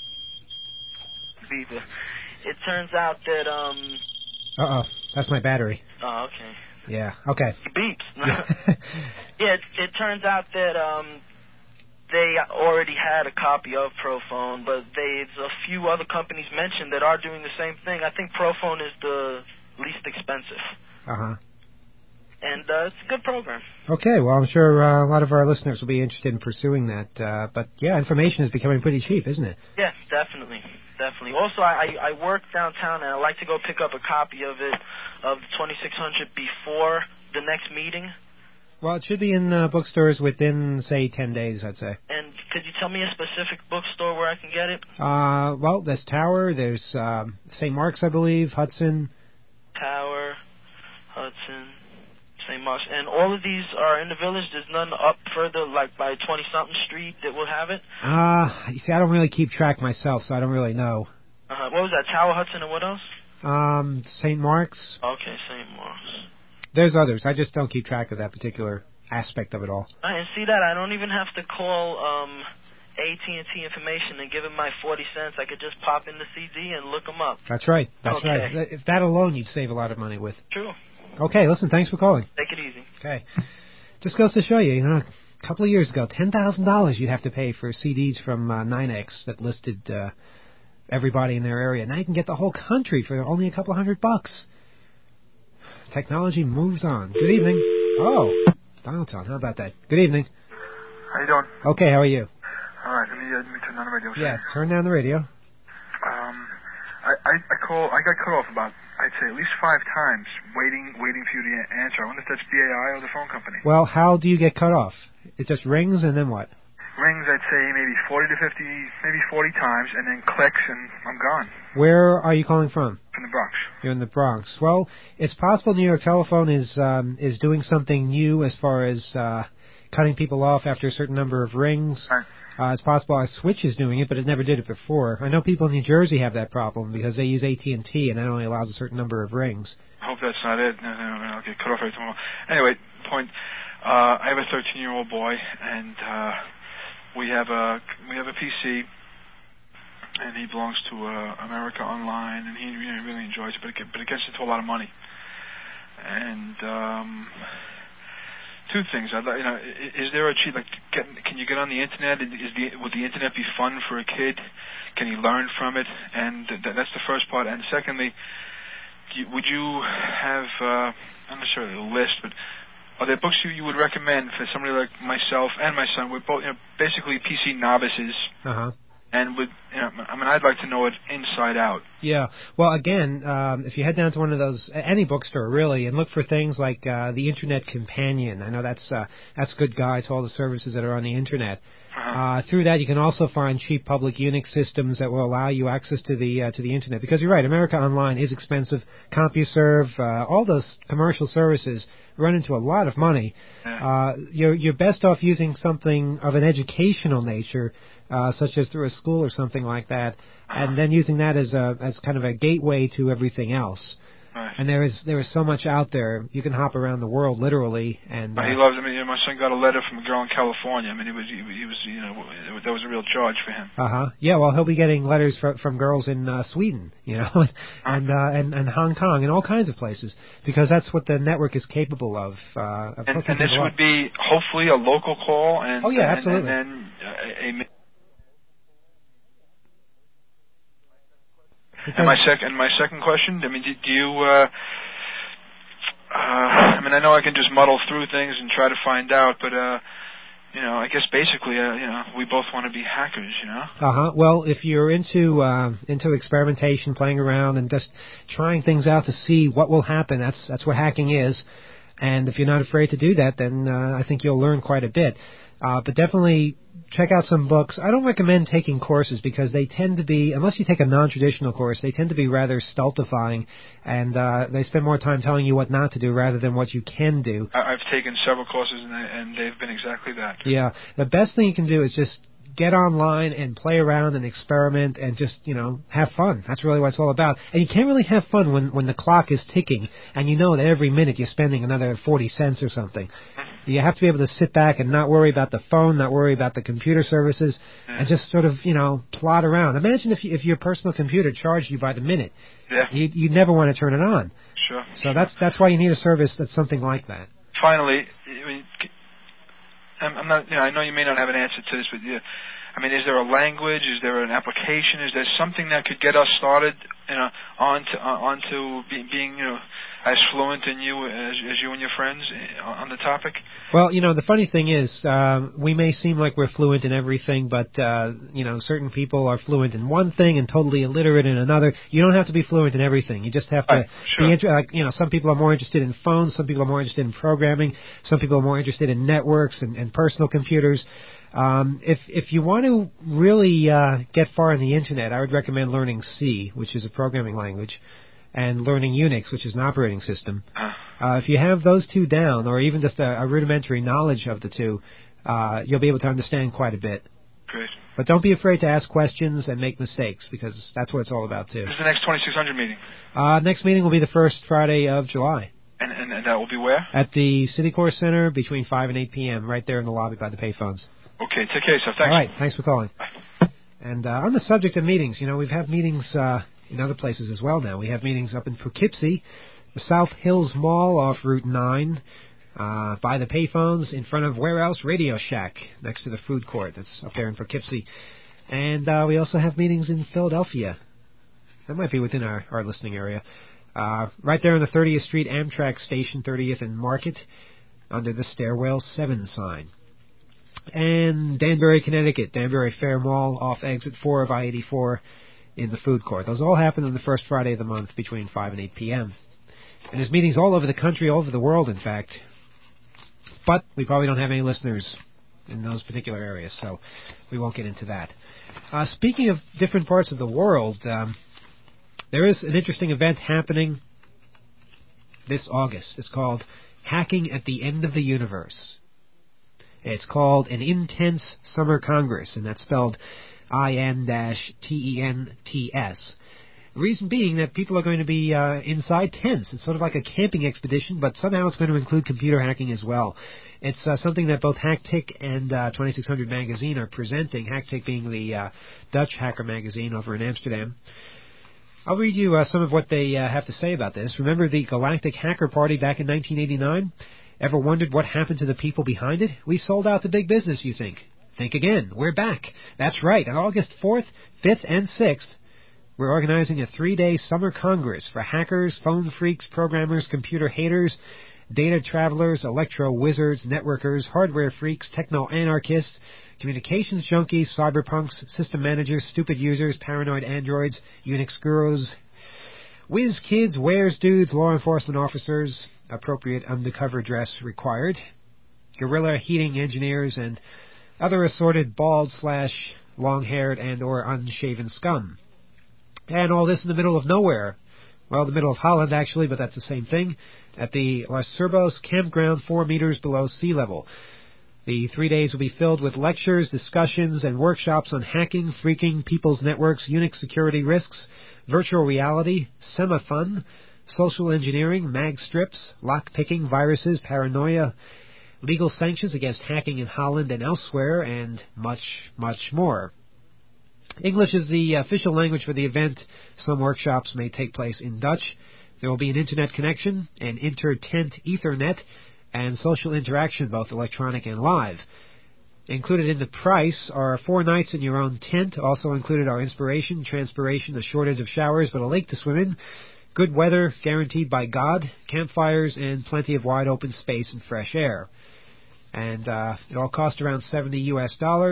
that's my battery. Oh, okay. Yeah, okay. It beeps. Yeah, it turns out that they already had a copy of ProPhone, but there's a few other companies mentioned that are doing the same thing. I think ProPhone is the least expensive. And it's a good program. Okay, well, I'm sure a lot of our listeners will be interested in pursuing that. But, yeah, information is becoming pretty cheap, isn't it? Yes, definitely. Also, I work downtown, and I like to go pick up a copy of it, of the 2600 before the next meeting. Well, it should be in bookstores within, say, 10 days, I'd say. And could you tell me a specific bookstore where I can get it? Well, there's Tower, there's St. Mark's, I believe, Hudson. Tower, Hudson, St. Mark's. And all of these are in the village? There's none up further, like by 20-something Street that will have it? You see, I don't really keep track myself, so I don't really know. What was that? Tower Hudson and what else? St. Mark's. Okay, St. Mark's. There's others. I just don't keep track of that particular aspect of it all. And see that? I don't even have to call AT&T information and give them my 40 cents. I could just pop in the CD and look them up. That's right. That's okay. right. If that alone, you'd save a lot of money with. True. Okay, listen, thanks for calling. Take it easy. Okay. Just goes to show you, a couple of years ago, $10,000 you'd have to pay for CDs from NYNEX that listed everybody in their area. Now you can get the whole country for only a couple $100. Technology moves on. Good evening. Oh, dial tone. How about that? Good evening. How you doing? Okay, how are you? All right, let me turn down the radio. Yeah, turn down the radio. I got cut off about, I'd say, at least 5 times, waiting for you to answer. I wonder if that's BAI or the phone company. Well, how do you get cut off? It just rings and then what? Rings, I'd say, maybe 40 to 50, maybe 40 times, and then clicks, and I'm gone. Where are you calling from? From the Bronx. You're in the Bronx. Well, it's possible New York Telephone is doing something new as far as cutting people off after a certain number of rings. Right. It's possible our Switch is doing it, but it never did it before. I know people in New Jersey have that problem because they use AT&T, and that only allows a certain number of rings. I hope that's not it. No, I'll get cut off every time. Anyway, point. I have a 13-year-old boy, and we have a PC, and he belongs to America Online, and he really enjoys it, but it gets into a lot of money. And two things. Is there a cheat? Can you get on the internet? Would the internet be fun for a kid? Can he learn from it? And that's the first part. And secondly, would you have not necessarily a list, but are there books you would recommend for somebody like myself and my son? We're both basically PC novices. And I'd like to know it inside out. Yeah. Well, again, if you head down to one of those, any bookstore really, and look for things like the Internet Companion. I know that's a good guide to all the services that are on the Internet. Through that, you can also find cheap public Unix systems that will allow you access to the Internet. Because you're right, America Online is expensive. CompuServe, all those commercial services run into a lot of money. You're best off using something of an educational nature, such as through a school or something like that, and then using that as kind of a gateway to everything else. Right. And there is so much out there. You can hop around the world literally. And he loves. My son got a letter from a girl in California. He was that was a real charge for him. Yeah. Well, he'll be getting letters from girls in Sweden, and Hong Kong and all kinds of places because that's what the network is capable of. And this would be hopefully a local call. And oh yeah, absolutely. And And my second question, do you? I know I can just muddle through things and try to find out, but I guess basically, we both want to be hackers, Well, if you're into experimentation, playing around, and just trying things out to see what will happen, that's what hacking is. And if you're not afraid to do that, then I think you'll learn quite a bit. But definitely check out some books. I don't recommend taking courses because they tend to be, unless you take a non-traditional course, they tend to be rather stultifying, and they spend more time telling you what not to do rather than what you can do. I've taken several courses, and they've been exactly that. Yeah. The best thing you can do is just get online and play around and experiment and just, have fun. That's really what it's all about. And you can't really have fun when the clock is ticking and you know that every minute you're spending another 40 cents or something. You have to be able to sit back and not worry about the phone, not worry about the computer services, and just sort of, plod around. Imagine if your personal computer charged you by the minute. Yeah. You'd never want to turn it on. Sure. So that's why you need a service that's something like that. Finally, I'm not. I know you may not have an answer to this, but is there a language? Is there an application? Is there something that could get us started, onto being, as fluent in as you and your friends on the topic? Well, the funny thing is, we may seem like we're fluent in everything, but certain people are fluent in one thing and totally illiterate in another. You don't have to be fluent in everything. You just have to be some people are more interested in phones, some people are more interested in programming, some people are more interested in networks and personal computers. If you want to really get far in the Internet, I would recommend learning C, which is a programming language, and learning Unix, which is an operating system. If you have those two down, or even just a rudimentary knowledge of the two, you'll be able to understand quite a bit. Great. But don't be afraid to ask questions and make mistakes, because that's what it's all about, too. This is the next 2600 meeting? Next meeting will be the first Friday of July. And that will be where? At the Citicorp Center between 5 and 8 p.m., right there in the lobby by the payphones. Okay, take care of yourself. Thanks. All right, thanks for calling. Bye. And on the subject of meetings, we've had meetings in other places as well now. We have meetings up in Poughkeepsie, the South Hills Mall off Route 9, by the payphones in front of Where Else? Radio Shack, next to the food court that's up there in Poughkeepsie. And we also have meetings in Philadelphia. That might be within our listening area. Right there on the 30th Street Amtrak station, 30th and Market, under the Stairwell 7 sign. And Danbury, Connecticut, Danbury Fair Mall off exit 4 of I-84 in the food court. Those all happen on the first Friday of the month between 5 and 8 p.m. And there's meetings all over the country, all over the world, in fact. But we probably don't have any listeners in those particular areas, so we won't get into that. Speaking of different parts of the world, there is an interesting event happening this August. It's called Hacking at the End of the Universe. It's called an Intense Summer Congress, and that's spelled IN-TENTS. The reason being that people are going to be inside tents. It's sort of like a camping expedition, but somehow it's going to include computer hacking as well. It's something that both Hacktick and 2600 Magazine are presenting, Hacktick being the Dutch hacker magazine over in Amsterdam. I'll read you some of what they have to say about this. Remember the Galactic Hacker Party back in 1989? Ever wondered what happened to the people behind it? We sold out to big business, you think. Think again. We're back. That's right. On August 4th, 5th, and 6th, we're organizing a 3-day summer congress for hackers, phone freaks, programmers, computer haters, data travelers, electro wizards, networkers, hardware freaks, techno-anarchists, communications junkies, cyberpunks, system managers, stupid users, paranoid androids, Unix gurus, whiz kids, wares dudes, law enforcement officers, appropriate undercover dress required, guerrilla heating engineers, and other assorted bald/long-haired and or unshaven scum. And all this in the middle of nowhere. Well, the middle of Holland, actually, but that's the same thing, at the Las Cerbos campground 4 meters below sea level. The 3 days will be filled with lectures, discussions, and workshops on hacking, freaking, people's networks, Unix security risks, virtual reality, semi-fun, social engineering, mag strips, lock-picking, viruses, paranoia, legal sanctions against hacking in Holland and elsewhere, and much, much more. English is the official language for the event. Some workshops may take place in Dutch. There will be an internet connection, an inter-tent Ethernet, and social interaction, both electronic and live. Included in the price are 4 nights in your own tent. Also included are inspiration, transpiration, a shortage of showers, but a lake to swim in, good weather guaranteed by God, campfires, and plenty of wide open space and fresh air. And it all costs around $70 US.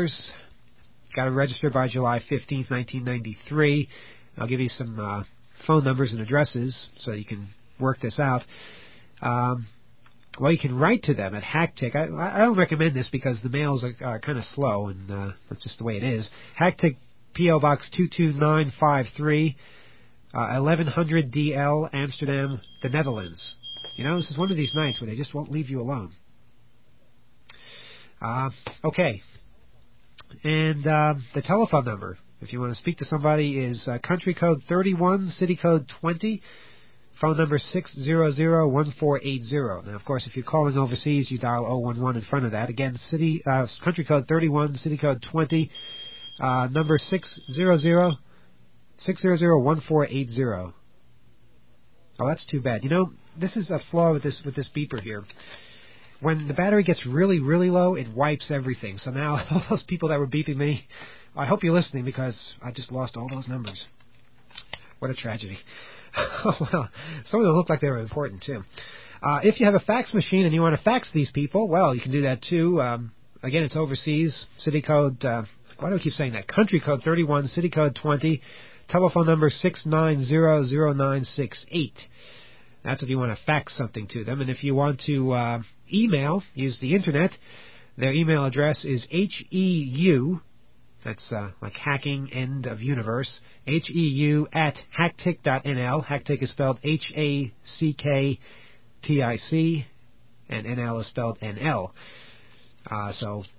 Got to register by July 15th, 1993. I'll give you some phone numbers and addresses so you can work this out. Well, you can write to them at Hacktick. I don't recommend this because the mails are kind of slow, and that's just the way it is. Hacktick, P.O. Box 22953, 1100 DL, Amsterdam, the Netherlands. This is one of these nights where they just won't leave you alone. Okay. And the telephone number, if you want to speak to somebody, is country code 31, city code 20, phone number 600-1480. Now, of course, if you're calling overseas, you dial 011 in front of that. Again, country code 31, city code 20, number 600-1480. Oh, that's too bad. This is a flaw with this beeper here. When the battery gets really, really low, it wipes everything. So now, all those people that were beeping me, I hope you're listening because I just lost all those numbers. What a tragedy. Well, some of them look like they were important, too. If you have a fax machine and you want to fax these people, well, you can do that, too. Again, it's overseas. City code, why do I keep saying that? Country code 31, city code 20, telephone number 6900968. That's if you want to fax something to them. And if you want to email, use the Internet, their email address is HEU, that's like hacking, end of universe, HEU at hacktick.nl. Hacktick is spelled HACKTIC, and NL is spelled NL. So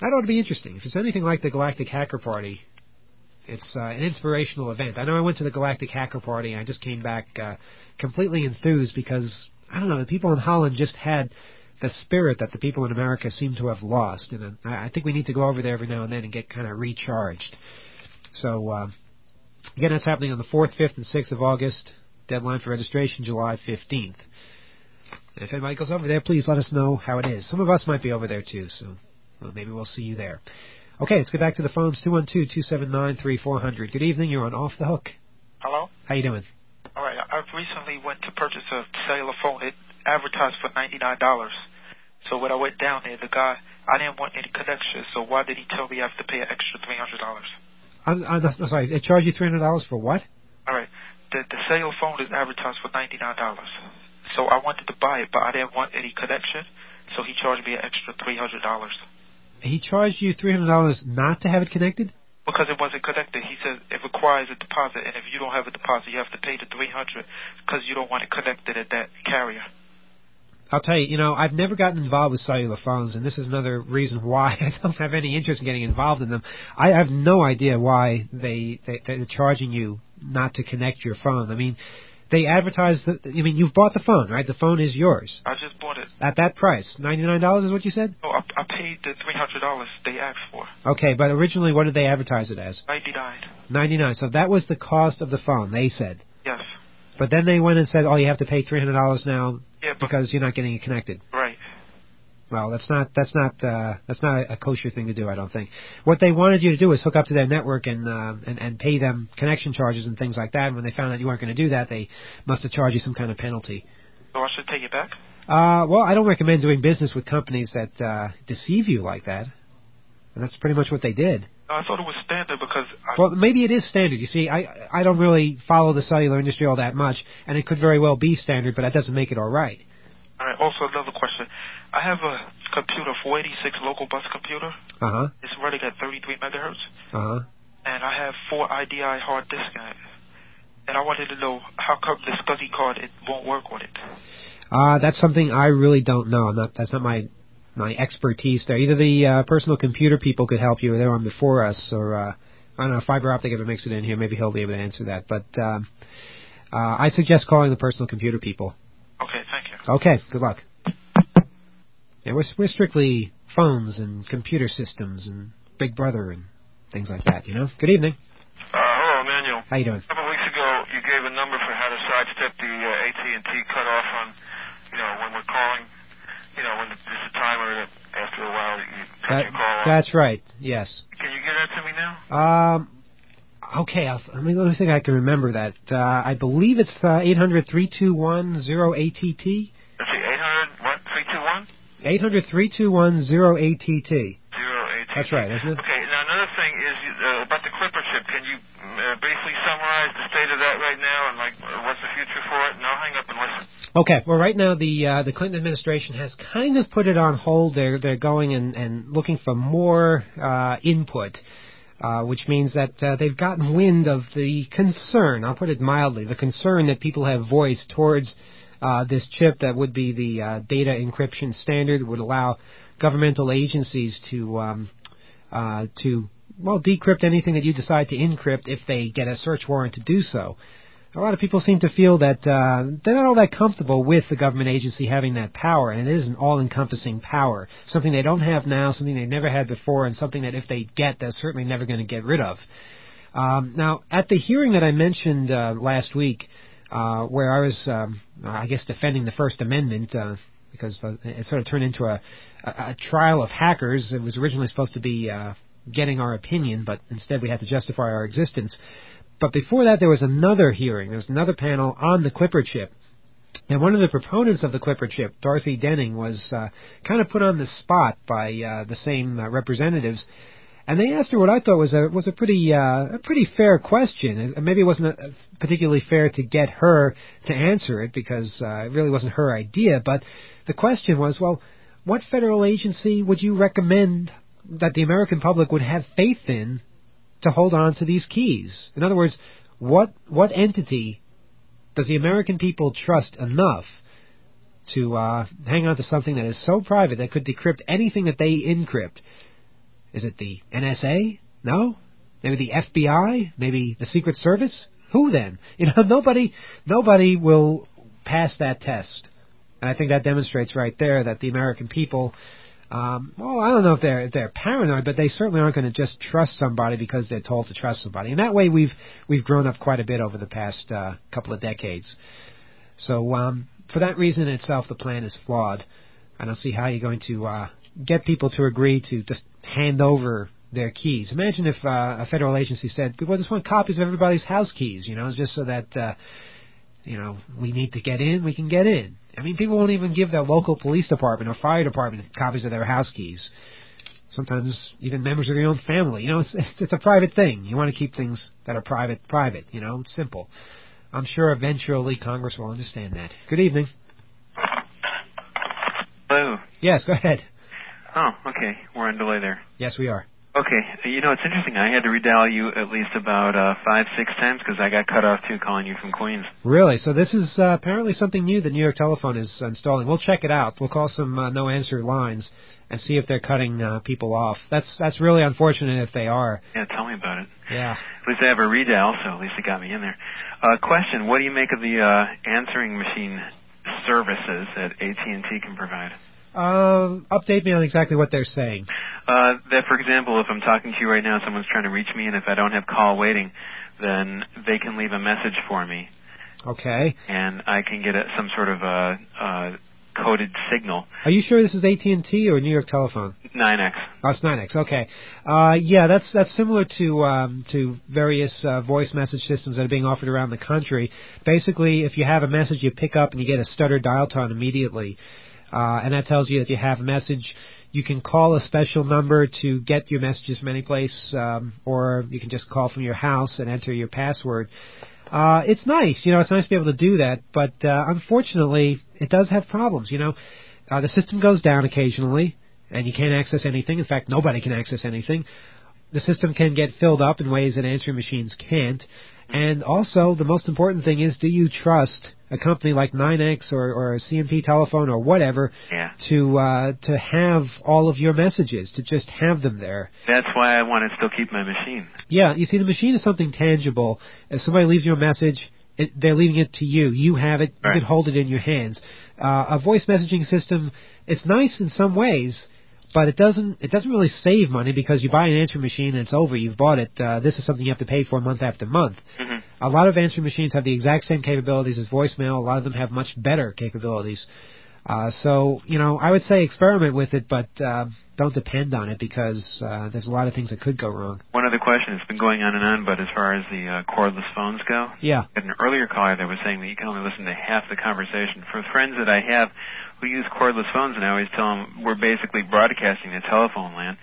That ought to be interesting. If it's anything like the Galactic Hacker Party, it's an inspirational event. I know I went to the Galactic Hacker Party, and I just came back completely enthused because, I don't know, the people in Holland just had the spirit that the people in America seem to have lost. And I think we need to go over there every now and then and get kind of recharged. So, again, that's happening on the 4th, 5th, and 6th of August. Deadline for registration, July 15th. And if anybody goes over there, please let us know how it is. Some of us might be over there, too, so maybe we'll see you there. Okay, let's get back to the phones, 212-279-3400. Good evening, you're on Off the Hook. Hello? How you doing? All right, I recently went to purchase a cellular phone. It advertised for $99. So when I went down there, the guy, I didn't want any connection, so why did he tell me I have to pay an extra $300? I'm sorry, they charge you $300 for what? All right, the cellular phone is advertised for $99. So I wanted to buy it, but I didn't want any connection, so he charged me an extra $300. He charged you $300 not to have it connected? Because it wasn't connected. He said it requires a deposit, and if you don't have a deposit, you have to pay the $300 because you don't want it connected at that carrier. I'll tell you, I've never gotten involved with cellular phones, and this is another reason why I don't have any interest in getting involved in them. I have no idea why they're charging you not to connect your phone. I mean, they advertise you've bought the phone, right? The phone is yours. I just bought it. At that price, $99 is what you said? No, I paid the $300 they asked for. Okay, but originally what did they advertise it as? $99. So that was the cost of the phone, they said. Yes. But then they went and said, you have to pay $300 now because you're not getting it connected. Right. Well, that's not a kosher thing to do, I don't think. What they wanted you to do is hook up to their network and pay them connection charges and things like that. And when they found out you weren't going to do that, they must have charged you some kind of penalty. So I should take it back? Well, I don't recommend doing business with companies that deceive you like that. And that's pretty much what they did. No, I thought it was standard because... Well, maybe it is standard. You see, I don't really follow the cellular industry all that much, and it could very well be standard, but that doesn't make it all right. All right, also another question. I have a computer, 486 local bus computer. Uh-huh. It's running at 33 megahertz. Uh-huh. And I have 4 IDI hard disks in it. And I wanted to know how come the SCSI card, it won't work on it. That's something I really don't know. That's not my expertise there. Either the personal computer people could help you, they're on before us, or I don't know, Fiber Optic ever makes it in here, maybe he'll be able to answer that. But I suggest calling the personal computer people. Okay, thank you. Okay, good luck. Yeah, we're strictly phones and computer systems and Big Brother and things like that, Good evening. Hello, Emmanuel. How you doing? A couple of weeks ago, you gave a number for how to sidestep the AT&T cutoff on, when we're calling. When there's a timer that after a while you turn your call off. That's right, yes. Can you give that to me now? Okay, let me think I can remember that. I believe it's 800-321-0ATT. Let's see, 800, what, 321? 800-321-0ATT. 0ATT. That's right, isn't it? Okay, now another thing is about the Clipper chip. Can you briefly summarize the state of that right now and what's the future for it? And I'll hang up and listen. Okay, well right now the Clinton administration has kind of put it on hold. They're going and looking for more input, which means that they've gotten wind of the concern, I'll put it mildly, the concern that people have voiced towards this chip that would be the data encryption standard, would allow governmental agencies to decrypt anything that you decide to encrypt if they get a search warrant to do so. A lot of people seem to feel that they're not all that comfortable with the government agency having that power, and it is an all-encompassing power, something they don't have now, something they've never had before, and something that if they get, they're certainly never going to get rid of. Now, at the hearing that I mentioned last week, where I was, defending the First Amendment, because it sort of turned into a trial of hackers. It was originally supposed to be getting our opinion, but instead we had to justify our existence. But before that, there was another hearing. There was another panel on the Clipper chip. And one of the proponents of the Clipper chip, Dorothy Denning, was kind of put on the spot by the same representatives. And they asked her what I thought was a pretty fair question. Maybe it wasn't particularly fair to get her to answer it because it really wasn't her idea. But the question was, well, what federal agency would you recommend that the American public would have faith in to hold on to these keys? In other words, what entity does the American people trust enough to hang on to something that is so private that could decrypt anything that they encrypt? Is it the NSA? No? Maybe the FBI? Maybe the Secret Service? Who then? Nobody will pass that test. And I think that demonstrates right there that the American people, I don't know if they're paranoid, but they certainly aren't going to just trust somebody because they're told to trust somebody. And that way we've grown up quite a bit over the past couple of decades. So for that reason in itself, the plan is flawed. I don't see how you're going to get people to agree to just hand over their keys. Imagine if a federal agency said, "We just want copies of everybody's house keys, just so that we need to get in, we can get in." I mean, people won't even give their local police department or fire department copies of their house keys. Sometimes even members of your own family. It's a private thing. You want to keep things that are private. It's simple. I'm sure eventually Congress will understand that. Good evening. Hello. Yes, go ahead. Oh, okay. We're on delay there. Yes, we are. Okay. It's interesting. I had to redial you at least about 5-6 times because I got cut off, too, calling you from Queens. Really? So this is apparently something new that New York Telephone is installing. We'll check it out. We'll call some no-answer lines and see if they're cutting people off. That's really unfortunate if they are. Yeah, tell me about it. Yeah. At least I have a redial, so at least it got me in there. Question, what do you make of the answering machine services that AT&T can provide? Update me on exactly what they're saying. That, for example, if I'm talking to you right now, someone's trying to reach me, and if I don't have call waiting, then they can leave a message for me. Okay. And I can get some sort of coded signal. Are you sure this is AT&T or New York Telephone? 9X. Oh, it's 9X. Okay. Yeah, that's similar to various voice message systems that are being offered around the country. Basically, if you have a message, you pick up and you get a stutter dial tone immediately. And that tells you that you have a message. You can call a special number to get your messages from any place, or you can just call from your house and enter your password. It's nice, it's nice to be able to do that, but unfortunately, it does have problems. The system goes down occasionally, and you can't access anything. In fact, nobody can access anything. The system can get filled up in ways that answering machines can't. And also, the most important thing is, do you trust a company like 9X or CMP Telephone or whatever to have all of your messages, to just have them there? That's why I want to still keep my machine. Yeah, you see, the machine is something tangible. If somebody leaves you a message, they're leaving it to you. You have it. Right. You can hold it in your hands. A voice messaging system, it's nice in some ways, but it doesn't really save money because you buy an answering machine and it's over. You've bought it. This is something you have to pay for month after month. Mm-hmm. A lot of answering machines have the exact same capabilities as voicemail. A lot of them have much better capabilities. So, I would say experiment with it, but don't depend on it because there's a lot of things that could go wrong. One other question. It's been going on and on, but as far as the cordless phones go, yeah. An earlier caller that was saying that you can only listen to half the conversation. For friends that I have who use cordless phones, and I always tell them we're basically broadcasting to telephone land.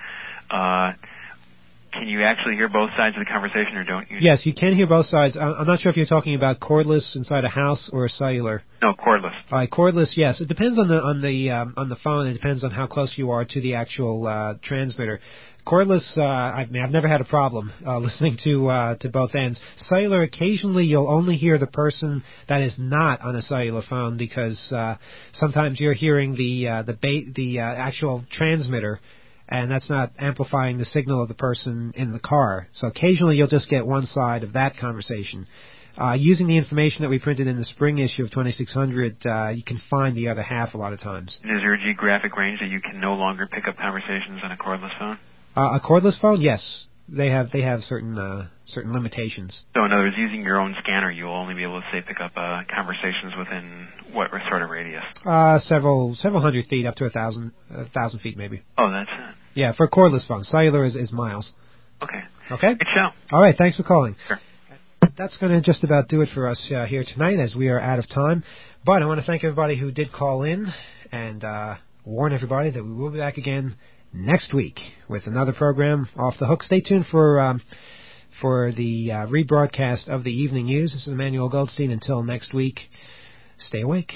Can you actually hear both sides of the conversation, or don't you? Yes, you can hear both sides. I'm not sure if you're talking about cordless inside a house or cellular. No, cordless. All right, cordless. Yes, it depends on the phone. It depends on how close you are to the actual transmitter. Cordless, I've never had a problem listening to both ends. Cellular, occasionally you'll only hear the person that is not on a cellular phone because sometimes you're hearing the actual transmitter, and that's not amplifying the signal of the person in the car. So occasionally you'll just get one side of that conversation. Using the information that we printed in the spring issue of 2600, you can find the other half a lot of times. And is there a geographic range that you can no longer pick up conversations on a cordless phone? A cordless phone, yes. They have certain limitations. So in other words, using your own scanner, you'll only be able to, say, pick up conversations within what sort of radius? Several hundred feet, up to 1,000 feet maybe. Oh, that's it. Yeah, for a cordless phone. Cellular is miles. Okay. Okay? Good show. All right, thanks for calling. Sure. That's going to just about do it for us here tonight as we are out of time. But I want to thank everybody who did call in and warn everybody that we will be back again next week with another program, Off the Hook. Stay tuned for the rebroadcast of the evening news. This is Emmanuel Goldstein. Until next week, stay awake.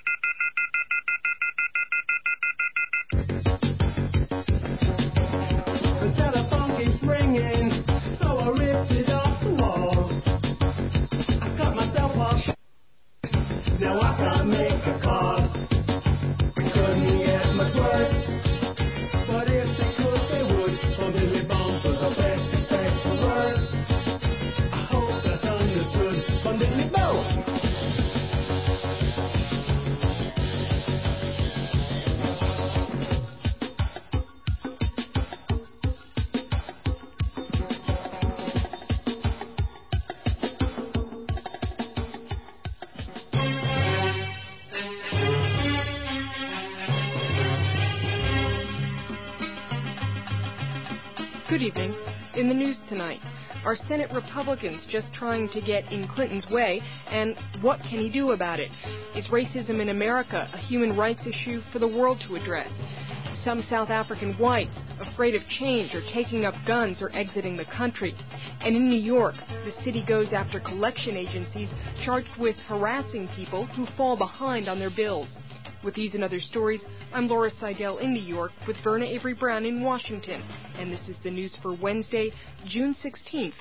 The telephone keeps ringing, so I ripped it off the wall. I cut myself off. Now I can't make a call. Couldn't get much worse, but if they could, they would. Good evening. In the news tonight, are Senate Republicans just trying to get in Clinton's way, and what can he do about it? Is racism in America a human rights issue for the world to address? Some South African whites, afraid of change, are taking up guns or exiting the country. And in New York, the city goes after collection agencies charged with harassing people who fall behind on their bills. With these and other stories, I'm Laura Seidel in New York with Verna Avery Brown in Washington, and this is the news for Wednesday, June 16th,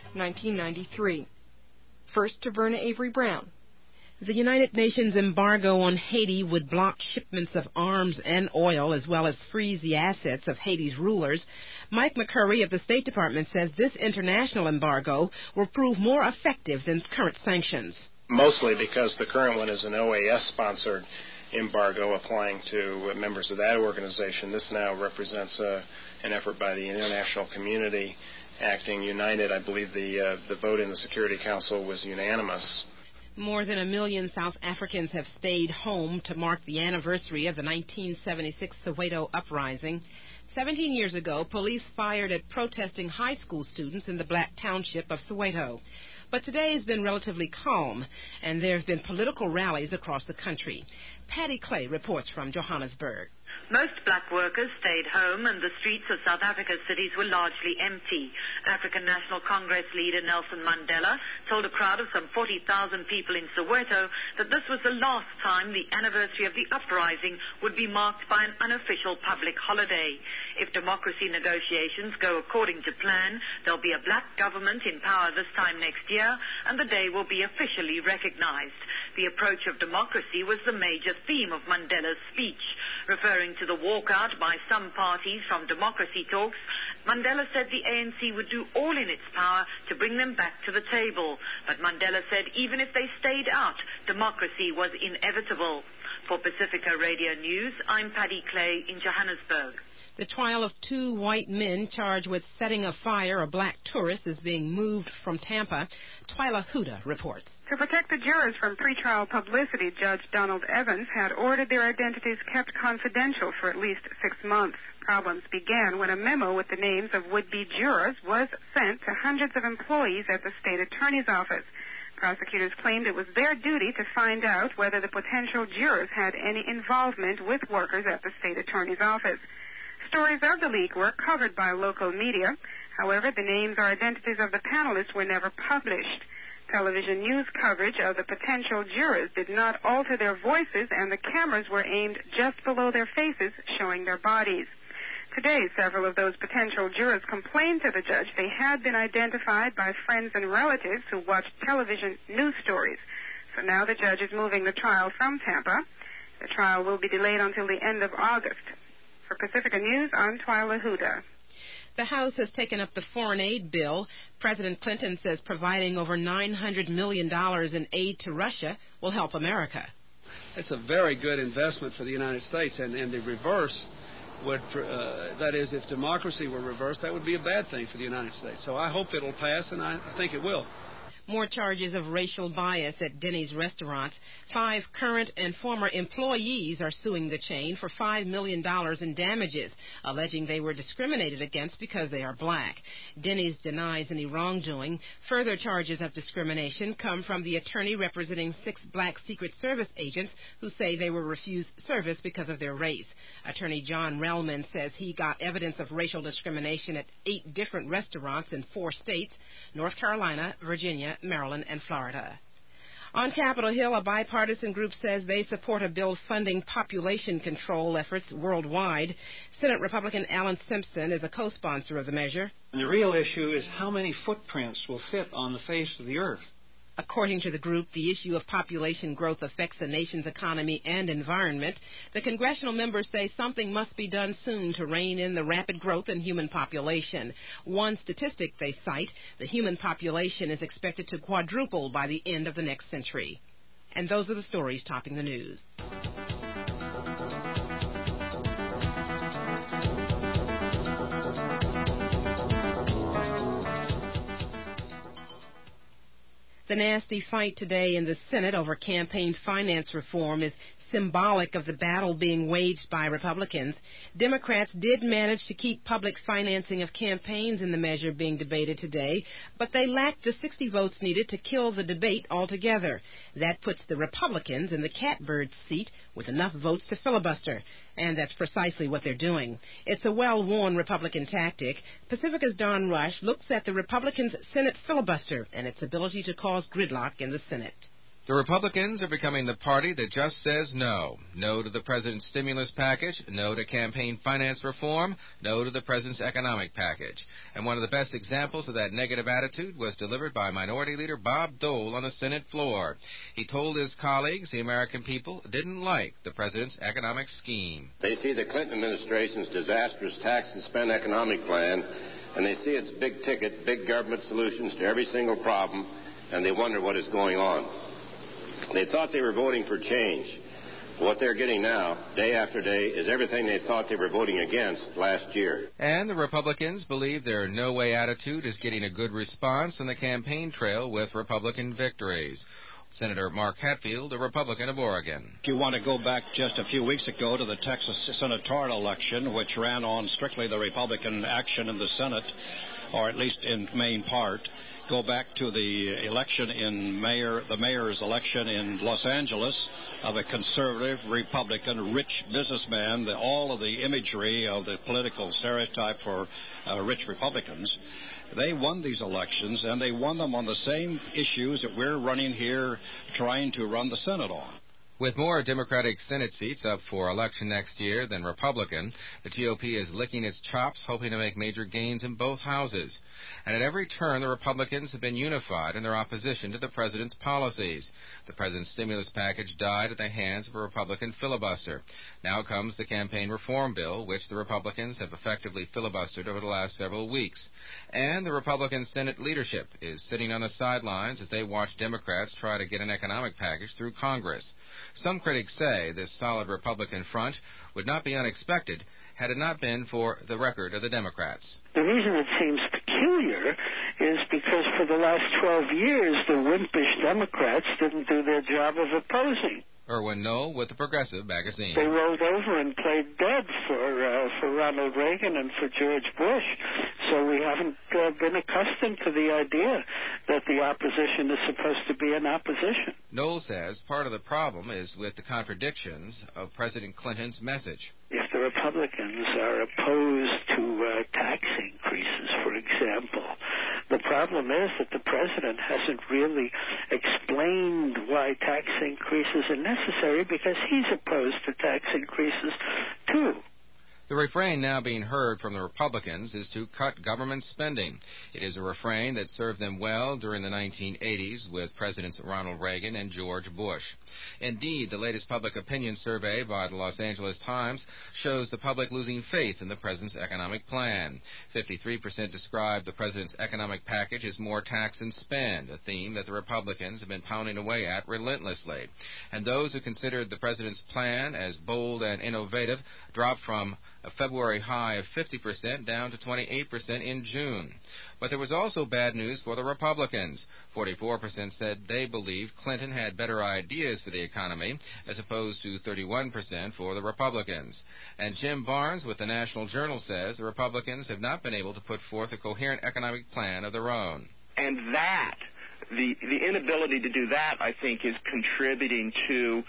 1993. First to Verna Avery Brown. The United Nations embargo on Haiti would block shipments of arms and oil, as well as freeze the assets of Haiti's rulers. Mike McCurry of the State Department says this international embargo will prove more effective than current sanctions. Mostly because the current one is an OAS-sponsored embargo applying to members of that organization. This now represents an effort by the international community acting united. I believe the vote in the Security Council was unanimous. More than 1 million South Africans have stayed home to mark the anniversary of the 1976 Soweto uprising. 17 years ago, police fired at protesting high school students in the black township of Soweto. But today has been relatively calm, and there have been political rallies across the country. Patty Clay reports from Johannesburg. Most black workers stayed home and the streets of South Africa's cities were largely empty. African National Congress leader Nelson Mandela told a crowd of some 40,000 people in Soweto that this was the last time the anniversary of the uprising would be marked by an unofficial public holiday. If democracy negotiations go according to plan, there'll be a black government in power this time next year, and the day will be officially recognized. The approach of democracy was the major theme of Mandela's speech. Referring to the walkout by some parties from democracy talks, Mandela said the ANC would do all in its power to bring them back to the table. But Mandela said even if they stayed out, democracy was inevitable. For Pacifica Radio News, I'm Paddy Clay in Johannesburg. The trial of 2 white men charged with setting afire a black tourist is being moved from Tampa. Twyla Huda reports. To protect the jurors from pretrial publicity, Judge Donald Evans had ordered their identities kept confidential for at least 6 months. Problems began when a memo with the names of would-be jurors was sent to hundreds of employees at the state attorney's office. Prosecutors claimed it was their duty to find out whether the potential jurors had any involvement with workers at the state attorney's office. Stories of the leak were covered by local media. However, the names or identities of the panelists were never published. Television news coverage of the potential jurors did not alter their voices, and the cameras were aimed just below their faces, showing their bodies. Today, several of those potential jurors complained to the judge they had been identified by friends and relatives who watched television news stories. So now the judge is moving the trial from Tampa. The trial will be delayed until the end of August. For Pacifica News, I'm Twyla Huda. The House has taken up the foreign aid bill. President Clinton says providing over $900 million in aid to Russia will help America. It's a very good investment for the United States, and the reverse would, that is, if democracy were reversed, that would be a bad thing for the United States. So I hope it'll pass, and I think it will. More charges of racial bias at Denny's restaurants. 5 current and former employees are suing the chain for $5 million in damages, alleging they were discriminated against because they are black. Denny's denies any wrongdoing. Further charges of discrimination come from the attorney representing 6 black Secret Service agents who say they were refused service because of their race. Attorney John Relman says he got evidence of racial discrimination at 8 different restaurants in 4 states: North Carolina, Virginia, Maryland, and Florida. On Capitol Hill, a bipartisan group says they support a bill funding population control efforts worldwide. Senate Republican Alan Simpson is a co-sponsor of the measure. And the real issue is how many footprints will fit on the face of the earth. According to the group, the issue of population growth affects the nation's economy and environment. The congressional members say something must be done soon to rein in the rapid growth in human population. One statistic they cite, the human population is expected to quadruple by the end of the next century. And those are the stories topping the news. The nasty fight today in the Senate over campaign finance reform is symbolic of the battle being waged by Republicans, Democrats did manage to keep public financing of campaigns in the measure being debated today, but they lacked the 60 votes needed to kill the debate altogether. That puts the Republicans in the catbird seat with enough votes to filibuster. And that's precisely what they're doing. It's a well-worn Republican tactic. Pacifica's Don Rush looks at the Republicans' Senate filibuster and its ability to cause gridlock in the Senate. The Republicans are becoming the party that just says no. No to the president's stimulus package, no to campaign finance reform, no to the president's economic package. And one of the best examples of that negative attitude was delivered by Minority Leader Bob Dole on the Senate floor. He told his colleagues the American people didn't like the president's economic scheme. They see the Clinton administration's disastrous tax and spend economic plan, and they see its big-ticket, big government solutions to every single problem, and they wonder what is going on. They thought they were voting for change. What they're getting now, day after day, is everything they thought they were voting against last year. And the Republicans believe their no-way attitude is getting a good response on the campaign trail with Republican victories. Senator Mark Hatfield, a Republican of Oregon. If you want to go back just a few weeks ago to the Texas senatorial election, which ran on strictly the Republican action in the Senate, or at least in main part, go back to the election in the mayor's election in Los Angeles of a conservative, Republican, rich businessman, all of the imagery of the political stereotype for rich Republicans. They won these elections, and they won them on the same issues that we're running here trying to run the Senate on. With more Democratic Senate seats up for election next year than Republican, the GOP is licking its chops, hoping to make major gains in both houses. And at every turn, the Republicans have been unified in their opposition to the president's policies. The president's stimulus package died at the hands of a Republican filibuster. Now comes the campaign reform bill, which the Republicans have effectively filibustered over the last several weeks. And the Republican Senate leadership is sitting on the sidelines as they watch Democrats try to get an economic package through Congress. Some critics say this solid Republican front would not be unexpected had it not been for the record of the Democrats. The reason it seems peculiar is because for the last 12 years, the wimpish Democrats didn't do their job of opposing. Erwin Knoll with the Progressive Magazine. They rolled over and played dead for Ronald Reagan and for George Bush. So we haven't been accustomed to the idea that the opposition is supposed to be an opposition. Knoll says part of the problem is with the contradictions of President Clinton's message. If the Republicans are opposed to tax increases, for example, the problem is that the president hasn't really explained why tax increases are necessary because he's opposed to tax increases, too. The refrain now being heard from the Republicans is to cut government spending. It is a refrain that served them well during the 1980s with Presidents Ronald Reagan and George Bush. Indeed, the latest public opinion survey by the Los Angeles Times shows the public losing faith in the president's economic plan. 53% describe the president's economic package as more tax and spend, a theme that the Republicans have been pounding away at relentlessly. And those who considered the president's plan as bold and innovative dropped from a February high of 50% down to 28% in June. But there was also bad news for the Republicans. 44% said they believed Clinton had better ideas for the economy, as opposed to 31% for the Republicans. And Jim Barnes with the National Journal says the Republicans have not been able to put forth a coherent economic plan of their own. And that the inability to do that, I think, is contributing to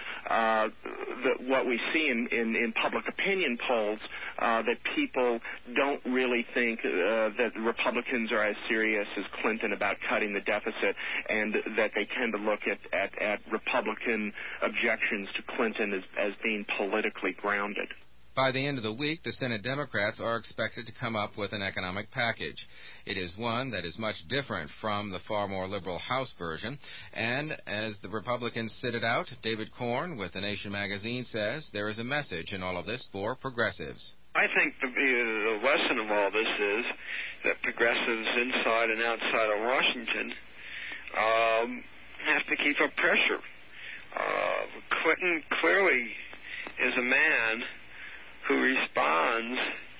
what we see in public opinion polls, that people don't really think that Republicans are as serious as Clinton about cutting the deficit, and that they tend to look at Republican objections to Clinton as being politically grounded. By the end of the week, the Senate Democrats are expected to come up with an economic package. It is one that is much different from the far more liberal House version, and as the Republicans sit it out, David Korn with The Nation magazine says there is a message in all of this for progressives. I think the lesson of all this is that progressives inside and outside of Washington have to keep up pressure. Clinton clearly is a man who responds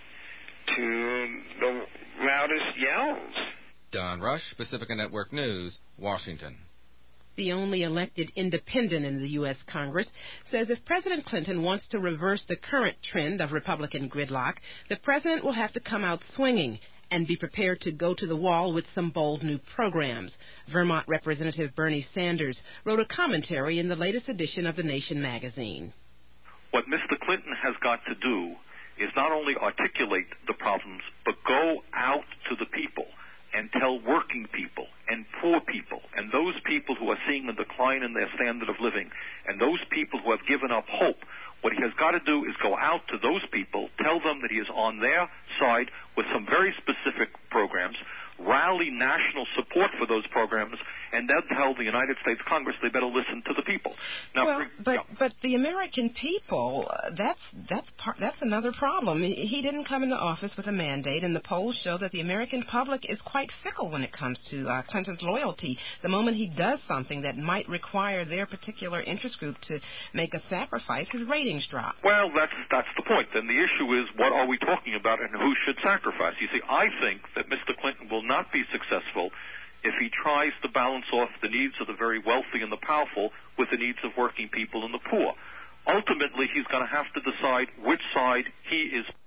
to the loudest yells. Don Rush, Pacifica Network News, Washington. the only elected independent in the U.S. Congress, says if President Clinton wants to reverse the current trend of Republican gridlock, the president will have to come out swinging and be prepared to go to the wall with some bold new programs. Vermont Representative Bernie Sanders wrote a commentary in the latest edition of The Nation magazine. What Mr. Clinton has got to do is not only articulate the problems, but go out to the people and tell working people and poor people and those people who are seeing a decline in their standard of living and those people who have given up hope. What he has got to do is go out to those people, tell them that he is on their side with some very specific programs, rally national support for those programs, and then tell the United States Congress they better listen to the people. Now, but the American people, that's another problem. He didn't come into office with a mandate, and the polls show that the American public is quite fickle when it comes to Clinton's loyalty. The moment he does something that might require their particular interest group to make a sacrifice, his ratings drop. Well, that's the point. Then the issue is, what are we talking about and who should sacrifice? You see, I think that Mr. Clinton will not be successful if he tries to balance off the needs of the very wealthy and the powerful with the needs of working people and the poor. Ultimately, he's going to have to decide which side he is